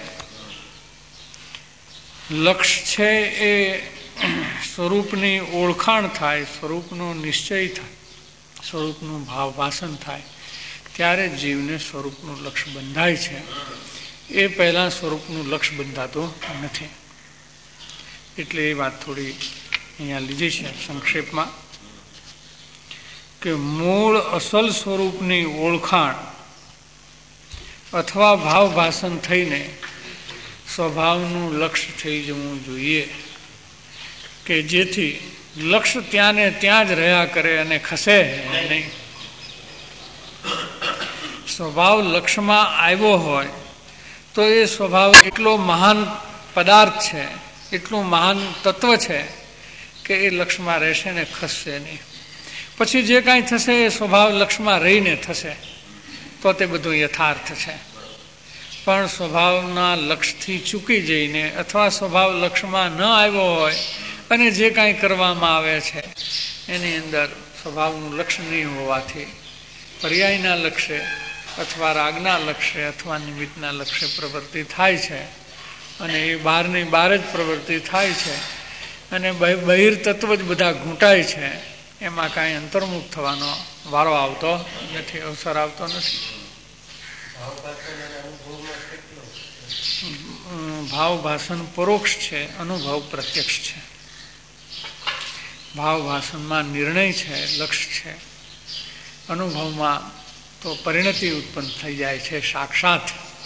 લક્ષ્ય છે એ સ્વરૂપની ઓળખાણ થાય, સ્વરૂપનો નિશ્ચય થાય, સ્વરૂપનું ભાવ ભાષણ થાય, ત્યારે જીવને સ્વરૂપનું લક્ષ્ય બંધાય છે. એ પહેલાં સ્વરૂપનું લક્ષ્ય બંધાતું નથી. એટલે એ વાત થોડી અહીંયા લીધી છે સંક્ષેપમાં, કે મૂળ અસલ સ્વરૂપની ઓળખાણ અથવા ભાવ ભાષણ થઈને સ્વભાવનું લક્ષ્ય થઈ જવું જોઈએ, કે જેથી લક્ષ્ય ત્યાં ને ત્યાં જ રહ્યા કરે અને ખસે નહીં. સ્વભાવ લક્ષ્યમાં આવ્યો હોય તો એ સ્વભાવ એટલો મહાન પદાર્થ છે, એટલું મહાન તત્વ છે કે એ લક્ષ્યમાં રહેશે ને ખસશે નહીં. પછી જે કાંઈ થશે એ સ્વભાવ લક્ષ્યમાં રહીને થશે, તો તે બધું યથાર્થ છે. પણ સ્વભાવના લક્ષ્યથી ચૂકી જઈને અથવા સ્વભાવ લક્ષ્યમાં ન આવ્યો હોય અને જે કાંઈ કરવામાં આવે છે એની અંદર સ્વભાવનું લક્ષ્ય નહીં હોવાથી પર્યાયના લક્ષ્ય અથવા રાગના લક્ષ્ય અથવા નિમિત્તના લક્ષ્ય પ્રવૃત્તિ થાય છે, અને એ બહારની બહાર જ પ્રવૃત્તિ થાય છે, અને બહિર તત્વ જ બધા ઘૂંટાય છે. એમાં કાંઈ અંતર્મુખ થવાનો વારો આવતો નથી, અવસર આવતો નથી. ભાવ ભાષણ પરોક્ષ છે, અનુભવ પ્રત્યક્ષ છે. ભાવ ભાષણમાં નિર્ણય છે, લક્ષ્ય છે. અનુભવમાં તો પરિણતિ ઉત્પન્ન થઈ જાય છે સાક્ષાત.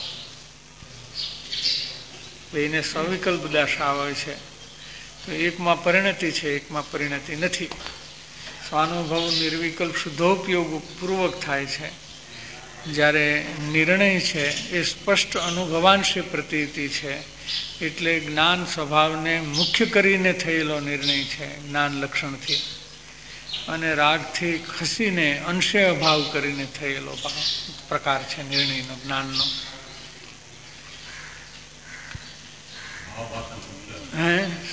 બેને સવિકલ્પ દશા હોય છે, તો એકમાં પરિણતિ છે, એકમાં પરિણતિ નથી. સ્વાનુભવ નિર્વિકલ્પ શુદ્ધોપયોગ પૂર્વક થાય છે, જ્યારે નિર્ણય છે એ સ્પષ્ટ અનુભવાંશે પ્રતીતિ છે, એટલે જ્ઞાન સ્વભાવને મુખ્ય કરીને થયેલો નિર્ણય છે જ્ઞાન લક્ષણથી, અને રાગથી ખસીને અંશે અભાવ કરીને થયેલો પ્રકાર છે નિર્ણયનો, જ્ઞાનનો. હે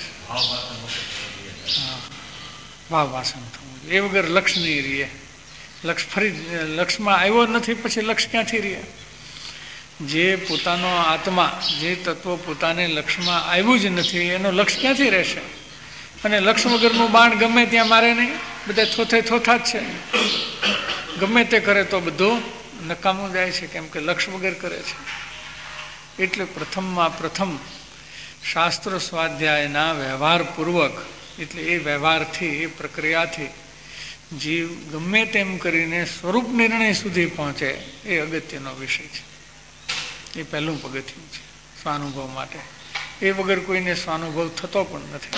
ભાવ ભાષણ થવું એ વગર લક્ષ્ય નહીં રહીએ. લક્ષ્ય ફરી લક્ષ્યમાં આવ્યો નથી, પછી લક્ષ્ય ક્યાંથી રહે? જે પોતાનો આત્મા, જે તત્વ પોતાને લક્ષ્યમાં આવ્યું જ નથી એનો લક્ષ્ય ક્યાંથી રહેશે? અને લક્ષ્ય વગરનું બાણ ગમે ત્યાં મારે નહીં, બધા થોથે થોથા જ છે. ગમે તે કરે તો બધું નકામું જાય છે, કેમ કે લક્ષ્ય વગર કરે છે. એટલે પ્રથમમાં પ્રથમ શાસ્ત્ર સ્વાધ્યાયના વ્યવહારપૂર્વક, એટલે એ વ્યવહારથી, એ પ્રક્રિયાથી જીવ ગમે તેમ કરીને સ્વરૂપ નિર્ણય સુધી પહોંચે એ અગત્યનો વિષય છે. એ પહેલું પગથિયું છે સ્વાનુભવ માટે. એ વગર કોઈને સ્વાનુભવ થતો પણ નથી.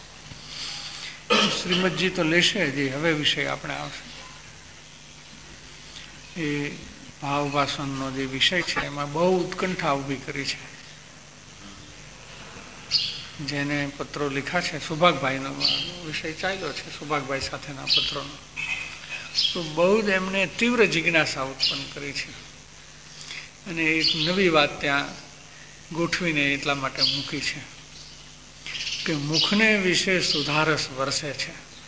શ્રીમદજી તો લેશે જ, હવે વિષય આપણે આવશે. એ ભાવ ભાષણનો જે વિષય છે એમાં બહુ ઉત્કંઠા ઊભી કરી છે. જેને પત્રો લીખા છે, સુભાગભાઈનો વિષય ચાલ્યો છે, સુભાગભાઈ સાથેના પત્રોનો, તો બહુ જ એમને તીવ્ર જિજ્ઞાસા ઉત્પન્ન કરી છે. અને એક નવી વાત ત્યાં ગોઠવીને એટલા માટે મૂકી છે કે મુખને વિશે સુધારસ વરસે છે.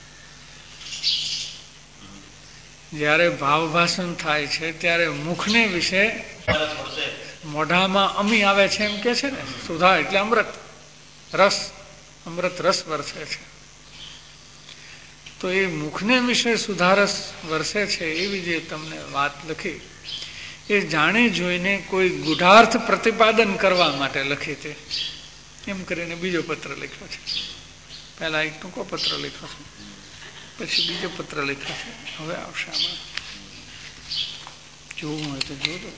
જ્યારે ભાવ ભાષણ થાય છે ત્યારે મુખને વિશે મોઢામાં અમી આવે છે એમ કે છે ને, સુધા એટલે અમૃત રસ, અમૃત રસ વરસે છે. તો એ મુખને વિશે સુધારસ વર્ષે છે એવી જે તમને વાત લખી એ જાણી જોઈને કોઈ ગૂઢાર્થ પ્રતિપાદન કરવા માટે લખી છે એમ કરીને બીજો પત્ર લખ્યો છે. પહેલા એક ટૂંકો પત્ર લખ્યો છે, પછી બીજો પત્ર લખ્યો છે. હવે આવશે આમાં જોવું હોય તો જોજો.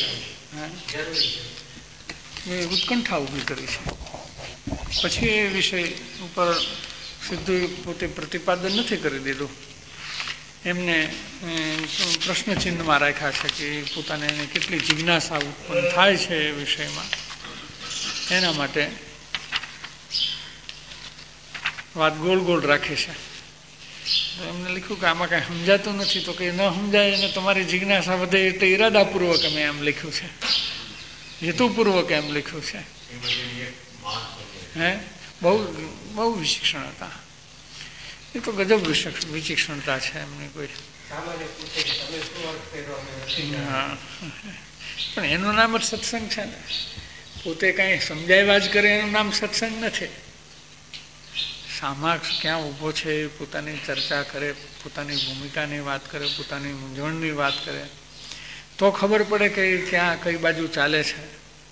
એ ઉત્કંઠા ઊભી કરી છે. પછી એ વિષય ઉપર સીધું પોતે પ્રતિપાદન નથી કરી દીધું, એમને પ્રશ્ન ચિહ્નમાં રાખ્યા છે કે પોતાને કેટલી જિજ્ઞાસા ઉત્પન્ન થાય છે એ વિષયમાં. એના માટે વાત ગોળ ગોળ રાખી છે. એમને લખ્યું કે આમાં કાંઈ સમજાતું નથી, તો કંઈ ન સમજાય અને તમારી જિજ્ઞાસા વધે એટલે ઈરાદાપૂર્વક અમે એમ લખ્યું છે, હેતુપૂર્વક એમ લખ્યું છે. હે બહુ બહુ વિચિક્ષણ હતા. એ તો ગજબ વિચિક્ષણતા છે એમની કોઈ. હા, પણ એનું નામ જ સત્સંગ છે ને. પોતે કાંઈ સમજાવ્યા જ કરે એનું નામ સત્સંગ નથી. સામાક્ષ ક્યાં ઊભો છે, પોતાની ચર્ચા કરે, પોતાની ભૂમિકાની વાત કરે, પોતાની મૂંઝવણની વાત કરે, તો ખબર પડે કે ક્યાં કઈ બાજુ ચાલે છે.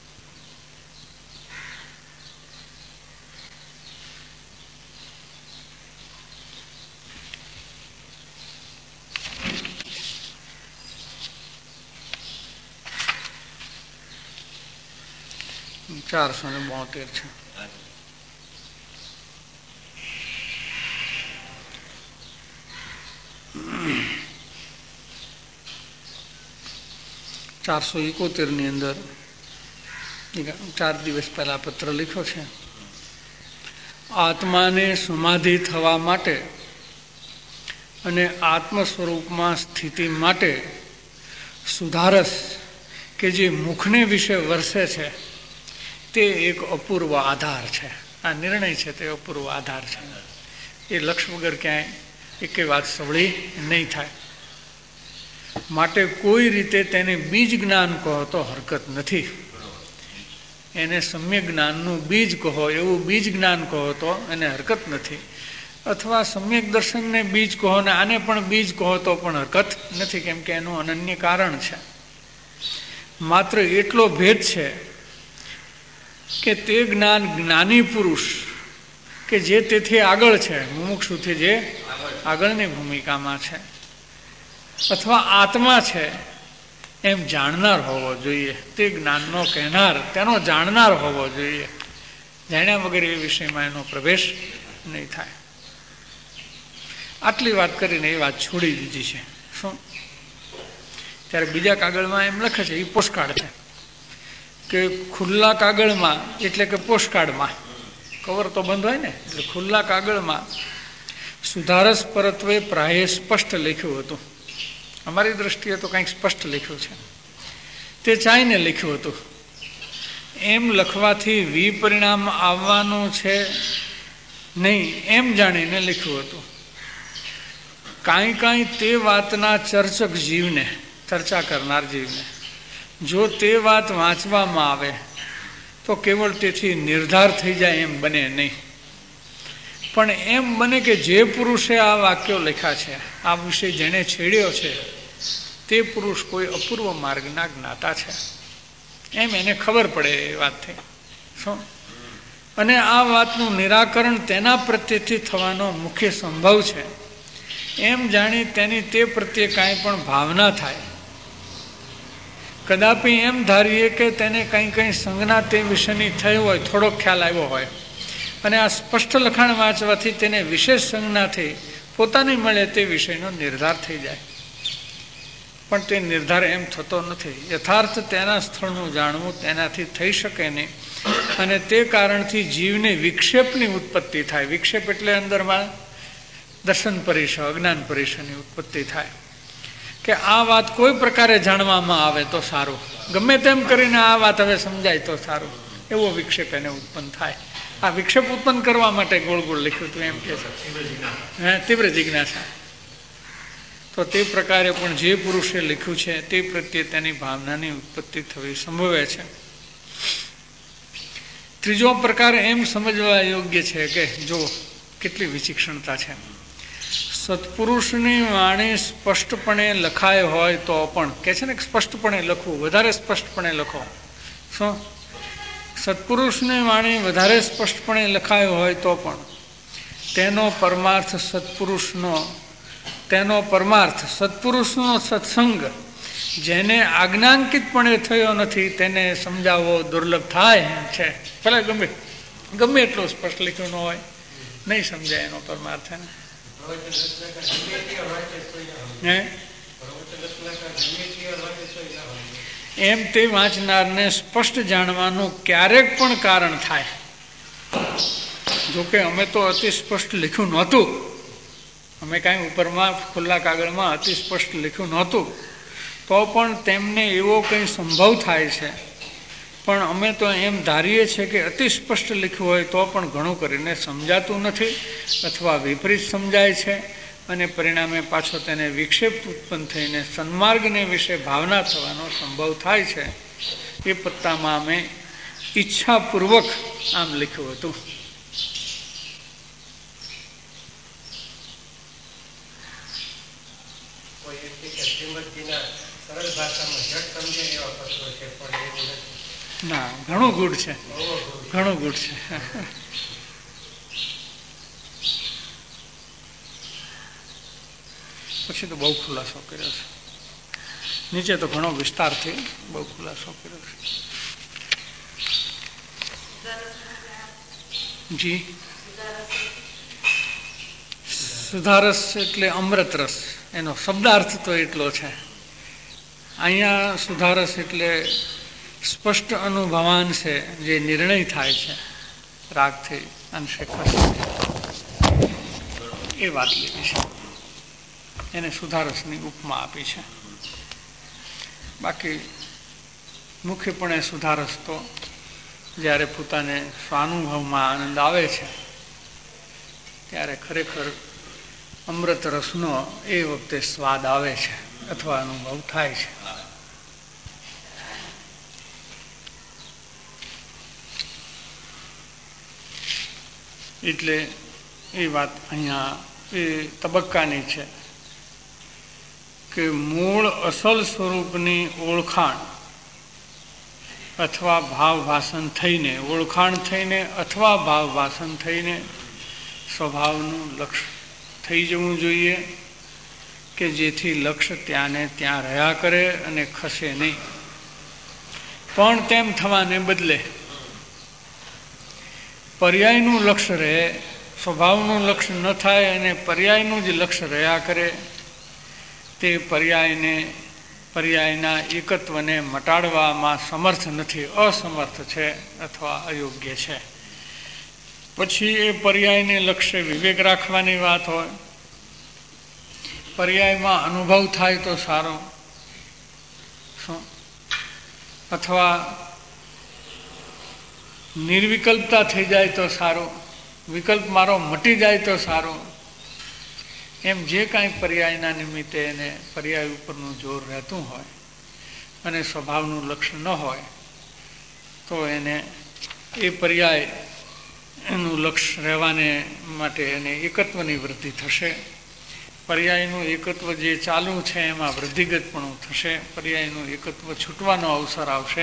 ચારસો ને બોતેર છે. ચારસો એકોતેર ની અંદર ચાર દિવસ પહેલા પત્ર લખ્યો છે. આત્માને સમાધિ થવા માટે અને આત્મ સ્વરૂપમાં સ્થિતિ માટે સુધારસ કે જે મુખને વિશે વર્ષે છે તે એક અપૂર્વ આધાર છે. આ નિર્ણય છે તે અપૂર્વ આધાર છે. એ લક્ષ્ય વગર ક્યાંય એકે વાત સવળી નહીં થાય. માટે કોઈ રીતે તેને બીજ જ્ઞાન કહો તો હરકત નથી. એને સમ્યક જ્ઞાનનું બીજ કહો, એવું બીજ જ્ઞાન કહો તો એને હરકત નથી. અથવા સમ્યક દર્શનને બીજ કહો ને આને પણ બીજ કહો તો પણ હરકત નથી, કેમ કે એનું અનન્ય કારણ છે. માત્ર એટલો ભેદ છે કે તે જ્ઞાન જ્ઞાની પુરુષ કે જે તેથી આગળ છે, મુમુક્ષુથી જે આગળની ભૂમિકામાં છે, અથવા આત્મા છે એમ જાણનાર હોવો જોઈએ. તે જ્ઞાનનો કહેનાર, તેનો જાણનાર હોવો જોઈએ. જાણ્યા વગર એ વિષયમાં એનો પ્રવેશ નહીં થાય. આટલી વાત કરીને એ વાત છોડી દીધી છે. શું? ત્યારે બીજા કાગળમાં એમ લખે છે, એ પોસ્ટકાર્ડ છે, કે ખુલ્લા કાગળમાં એટલે કે પોસ્ટકાર્ડમાં કવર તો બંધ હોય ને, એટલે ખુલ્લા કાગળમાં સુધારસ પરત્વે પ્રાય સ્પષ્ટ લખ્યું હતું. અમારી દ્રષ્ટિએ તો કંઈક સ્પષ્ટ લખ્યું છે. તે ચાઈને લખ્યું હતું. એમ લખવાથી વિપરિણામ આવવાનું છે નહીં એમ જાણીને લખ્યું હતું. કાંઈ કાંઈ તે વાતના ચર્ચક જીવને, ચર્ચા કરનાર જીવને જો તે વાત વાંચવામાં આવે તો કેવળ તેથી નિર્ધાર થઈ જાય એમ બને નહીં. પણ એમ બને કે જે પુરુષે આ વાક્યો લખ્યા છે, આ વિષય જેણે છેડ્યો છે, તે પુરુષ કોઈ અપૂર્વ માર્ગના જ્ઞાતા છે એમ એને ખબર પડે એ વાતથી. શું? અને આ વાતનું નિરાકરણ તેના પ્રત્યેથી થવાનો મુખ્ય સંભવ છે એમ જાણી તેની તે પ્રત્યે કાંઈ પણ ભાવના થાય. કદાપી એમ ધારીએ કે તેને કંઈ કંઈ સંજ્ઞા તે વિષયની થઈ હોય, થોડોક ખ્યાલ આવ્યો હોય, અને આ સ્પષ્ટ લખાણ વાંચવાથી તેને વિશેષ સંજ્ઞાથી પોતાની મળે તે વિષયનો નિર્ધાર થઈ જાય. પણ તે નિર્ધાર એમ થતો નથી. યથાર્થ તેના સ્થળનું જાણવું તેનાથી થઈ શકે નહીં, અને તે કારણથી જીવને વિક્ષેપની ઉત્પત્તિ થાય. વિક્ષેપ એટલે અંદરમાં દર્શન પરિસર, અજ્ઞાન પરિસરની ઉત્પત્તિ થાય કે આ વાત કોઈ પ્રકારે જાણવામાં આવે તો સારું, ગમે તેમ કરીને આ વાત હવે સમજાય તો સારું, એવો વિક્ષેપ એને ઉત્પન્ન થાય. આ વિક્ષેપ ઉત્પન્ન કરવા માટે ગોળ ગોળ લખ્યું હતું એમ કે છે. હે, તીવ્ર જિજ્ઞાસા. તો તે પ્રકારે પણ જે પુરુષે લખ્યું છે તે પ્રત્યે તેની ભાવનાની ઉત્પત્તિ થવી સંભવે છે. ત્રીજો પ્રકાર એમ સમજવા યોગ્ય છે કે જો કેટલી વિચિક્ષણતા છે. સત્પુરુષની વાણી સ્પષ્ટપણે લખાય હોય તો પણ કે છે ને સ્પષ્ટપણે લખવું, વધારે સ્પષ્ટપણે લખો. શું સત્પુરુષની વાણી વધારે સ્પષ્ટપણે લખાય હોય તો પણ તેનો પરમાર્થ સત્પુરુષનો તેનો પરમાર્થ સત્પુરુષનો સત્સંગ જેને આજ્ઞાંકિતપણે થયો નથી તેને સમજાવવો દુર્લભ થાય છે. ભલે ગમે ગમે એટલો સ્પષ્ટ લખ્યું ન હોય, નહીં સમજાય એનો પરમાર્થ. હે એમ તે વાંચનારને સ્પષ્ટ જાણવાનું ક્યારેક પણ કારણ થાય. જોકે અમે તો અતિ સ્પષ્ટ લખ્યું નહોતું, અમે કાંઈ ઉપરમાં ખુલ્લા કાગળમાં અતિ સ્પષ્ટ લખ્યું નહોતું, તો પણ તેમને એવો કંઈ સંભવ થાય છે. પણ અમે તો એમ ધારીએ છીએ કે અતિ સ્પષ્ટ લખ્યું હોય તો પણ ઘણું કરીને સમજાતું નથી અથવા વિપરીત સમજાય છે, અને પરિણામે પાછો તેને વિક્ષેપ ઉત્પન્ન થઈને સન્માર્ગને વિશે ભાવના થવાનો સંભવ થાય છે. એ પત્તામાં અમે ઈચ્છાપૂર્વક આમ લખ્યું હતું. ના, ઘણું ગુડ છે, ઘણું ગુડ છે. પછી તો બહુ ખુલાસો કર્યો છે, નીચે તો ઘણો વિસ્તારથી બહુ ખુલાસો કર્યો છે. જી, સુધારસ એટલે અમૃત રસ, એનો શબ્દાર્થ તો એટલો છે. અહીંયા સુધારસ એટલે સ્પષ્ટ અનુભવાન છે, જે નિર્ણય થાય છે રાગથી અંશે ખસે, એ વાત લીધી છે, એને સુધારસની ઉપમા આપી છે. બાકી મુખ્યપણે સુધારસ તો જ્યારે પોતાને સ્વાનુભવમાં આનંદ આવે છે ત્યારે ખરેખર અમૃત રસનો એ વખતે સ્વાદ આવે છે અથવા અનુભવ થાય છે. એટલે એ વાત અહીંયા એ તબક્કાની છે કે મૂળ અસલ સ્વરૂપની ઓળખાણ અથવા ભાવ ભાષણ થઈને ઓળખાણ થઈને અથવા ભાવ ભાષણ થઈને સ્વભાવનું લક્ષ્ય થઈ જવું જોઈએ કે જેથી લક્ષ્ય ત્યાંને ત્યાં રહ્યા કરે અને ખસે નહીં. પણ તેમ થવાને બદલે પર્યાયનું લક્ષ્ય રહે, સ્વભાવનું લક્ષ્ય ન થાય અને પર્યાયનું જ લક્ષ્ય રહ્યા કરે, તે પર્યાયને પર્યાયના એકત્વને મટાડવામાં સમર્થ નથી, અસમર્થ છે અથવા અયોગ્ય છે. પછી એ પર્યાયને લક્ષ્ય વિવેક રાખવાની વાત હોય, પર્યાયમાં અનુભવ થાય તો સારો, શું અથવા નિર્વિકલ્પતા થઈ જાય તો સારું, વિકલ્પ મારો મટી જાય તો સારું. એમ જે કાંઈ પર્યાયના નિમિત્તે એને પર્યાય ઉપરનું જોર રહેતું હોય અને સ્વભાવનું લક્ષ્ય ન હોય તો એને એ પર્યાય એનું લક્ષ્ય રહેવાને માટે એને એકત્વની વૃદ્ધિ થશે. પર્યાયનું એકત્વ જે ચાલુ છે એમાં વૃદ્ધિગતપણું થશે, પર્યાયનું એકત્વ છૂટવાનો અવસર આવશે.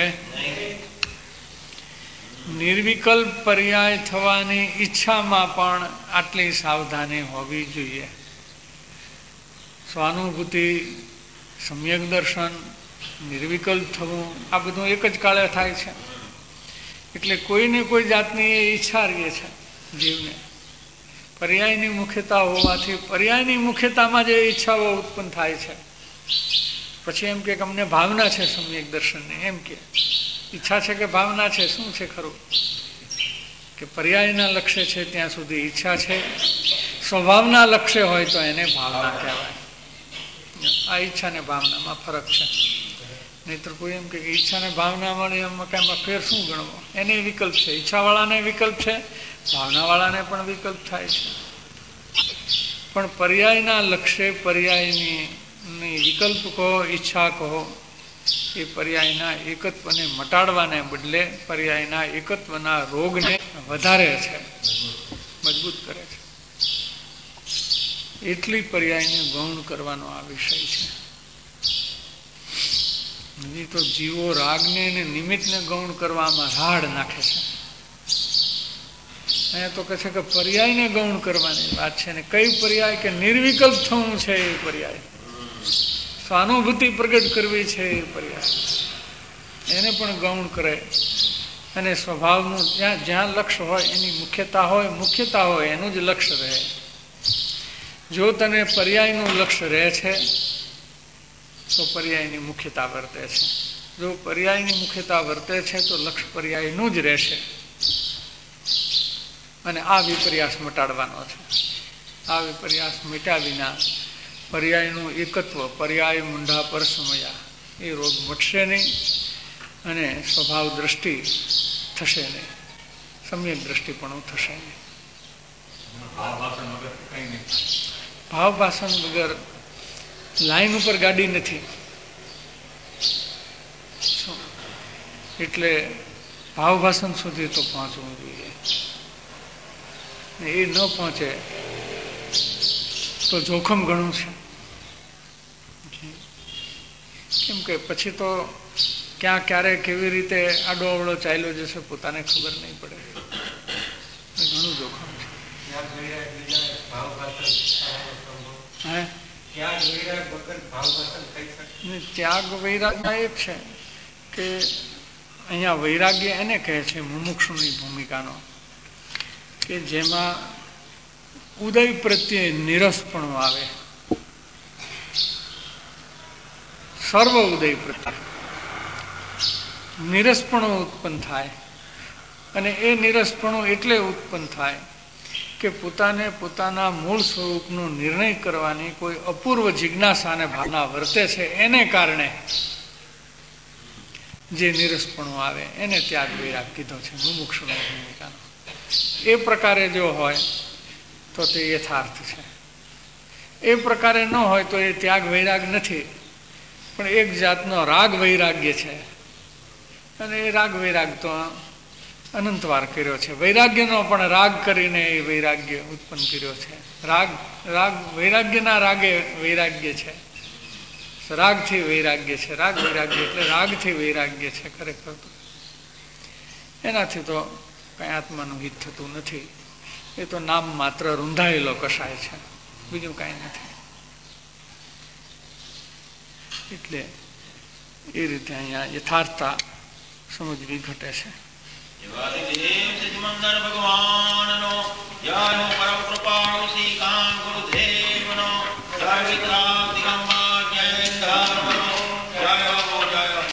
નિર્વિકલ્પ પર્યાય થવાની ઈચ્છામાં પણ આટલી સાવધાની હોવી જોઈએ. સ્વાનુભૂતિ, સમ્યક દર્શન, નિર્વિકલ્પ થવું, આ બધું એક જ કાળે થાય છે. એટલે કોઈને કોઈ જાતની એ ઈચ્છા રહે છે જીવને. પર્યાયની મુખ્યતા હોવાથી પર્યાયની મુખ્યતામાં જે ઈચ્છાઓ ઉત્પન્ન થાય છે, પછી એમ કે અમને ભાવના છે સમ્યક દર્શનની, એમ કે ઈચ્છા છે કે ભાવના છે, શું છે ખરું? કે પર્યાયના લક્ષ્ય છે ત્યાં સુધી ઈચ્છા છે, સ્વભાવના લક્ષ્ય હોય તો એને ભાવના કહેવાય. આ ઈચ્છા ને ભાવનામાં ફરક છે. નહીતર કોઈ એમ કે ઈચ્છા ને ભાવના મળે એમાં કાંઈમાં ફેર શું ગણવો? એને વિકલ્પ છે, ઈચ્છાવાળાને વિકલ્પ છે, ભાવનાવાળાને પણ વિકલ્પ થાય છે. પણ પર્યાયના લક્ષ્ય પર્યાયની વિકલ્પ કહો, ઈચ્છા કહો, એ પર્યાયના એકત્વને મટાડવાને બદલે પર્યાયના એકત્વના રોગને વધારે છે, મજબૂત કરે છે. એટલી પર્યાયને ગૌણ કરવાનો આ વિષય છે. નહીં તો જીવો રાગને અને નિમિત્તને ગૌણ કરવામાં રાડ નાખે છે. અહીંયા તો કહે છે કે પર્યાયને ગૌણ કરવાની વાત છે. ને કઈ પર્યાય? કે નિર્વિકલ્પ થવું છે એ પર્યાય, સ્વાનુભૂતિ પ્રગટ કરવી છે એ પર્યાય, એને પણ ગૌણ કરે. અને સ્વભાવનું જ્યાં જ્યાં લક્ષ્ય હોય એની મુખ્યતા હોય, મુખ્યતા હોય એનું જ લક્ષ્ય રહે. જો તને પર્યાયનું લક્ષ્ય રહે છે તો પર્યાયની મુખ્યતા વર્તે છે. જો પર્યાયની મુખ્યતા વર્તે છે તો લક્ષ્ય પર્યાયનું જ રહેશે. અને આ વિપર્યાસ મટાડવાનો છે. આ વિપર્યાસ મટ્યા વિના પર્યાયનું એકત્વ, પર્યાય મુંડા પર સમયા, એ રોગ મટશે નહીં અને સ્વભાવ દ્રષ્ટિ થશે નહીં, સમ્યક દ્રષ્ટિ પણ થશે નહીં. ભાવ ભાષણ વગર લાઈન ઉપર ગાડી નથી. એટલે ભાવ ભાષણ સુધી તો પહોંચવું જોઈએ. એ ન પહોંચે તો જોખમ ઘણું છે. કેમ કે પછી તો ક્યાં ક્યારે કેવી રીતે આડો અવળો ચાલ્યો જશે પોતાને ખબર નહીં પડે. ઘણું જોખમ છે. ત્યાગ વૈરાગ્ય એક છે કે અહીંયા વૈરાગ્ય એને કહે છે મુમુક્ષુની ભૂમિકાનો, કે જેમાં ઉદય પ્રત્યે નિરસપણું આવે, સર્વ ઉદય પ્રત્યે નિરસપણું ઉત્પન્ન થાય. અને એ નિરસપણું એટલે ઉત્પન્ન થાય કે પોતાને પોતાના મૂળ સ્વરૂપનો નિર્ણય કરવાની કોઈ અપૂર્વ જિજ્ઞાસા અને ભાવના વર્તે છે, એને કારણે જે નિરસપણું આવે એને ત્યાગ વૈરાગ કીધો છે મુમુક્ષુની ભૂમિકાનો. એ પ્રકારે જો હોય તો તે યથાર્થ છે. એ પ્રકારે ન હોય તો એ ત્યાગ વૈરાગ નથી, પણ એક જાતનો રાગ વૈરાગ્ય છે. અને એ રાગ વૈરાગ તો અનંતવાર કર્યો છે. વૈરાગ્યનો પણ રાગ કરીને એ વૈરાગ્ય ઉત્પન્ન કર્યો છે. રાગ રાગ વૈરાગ્યના રાગે વૈરાગ્ય છે, રાગથી વૈરાગ્ય છે. રાગ વૈરાગ્ય એટલે રાગથી વૈરાગ્ય છે ખરેખર તો. એનાથી તો કઈ આત્માનું હિત થતું નથી. એ તો નામ માત્ર રૂંધાયેલો કશાય છે, બીજું કાંઈ નથી. એટલે એ રીતે અહીંયા યથાર્થતા સમજવી ઘટે છે.
ભગવાનનો યાનો પરમ કૃપાળુ શ્રી કામ ગુરુદેવનો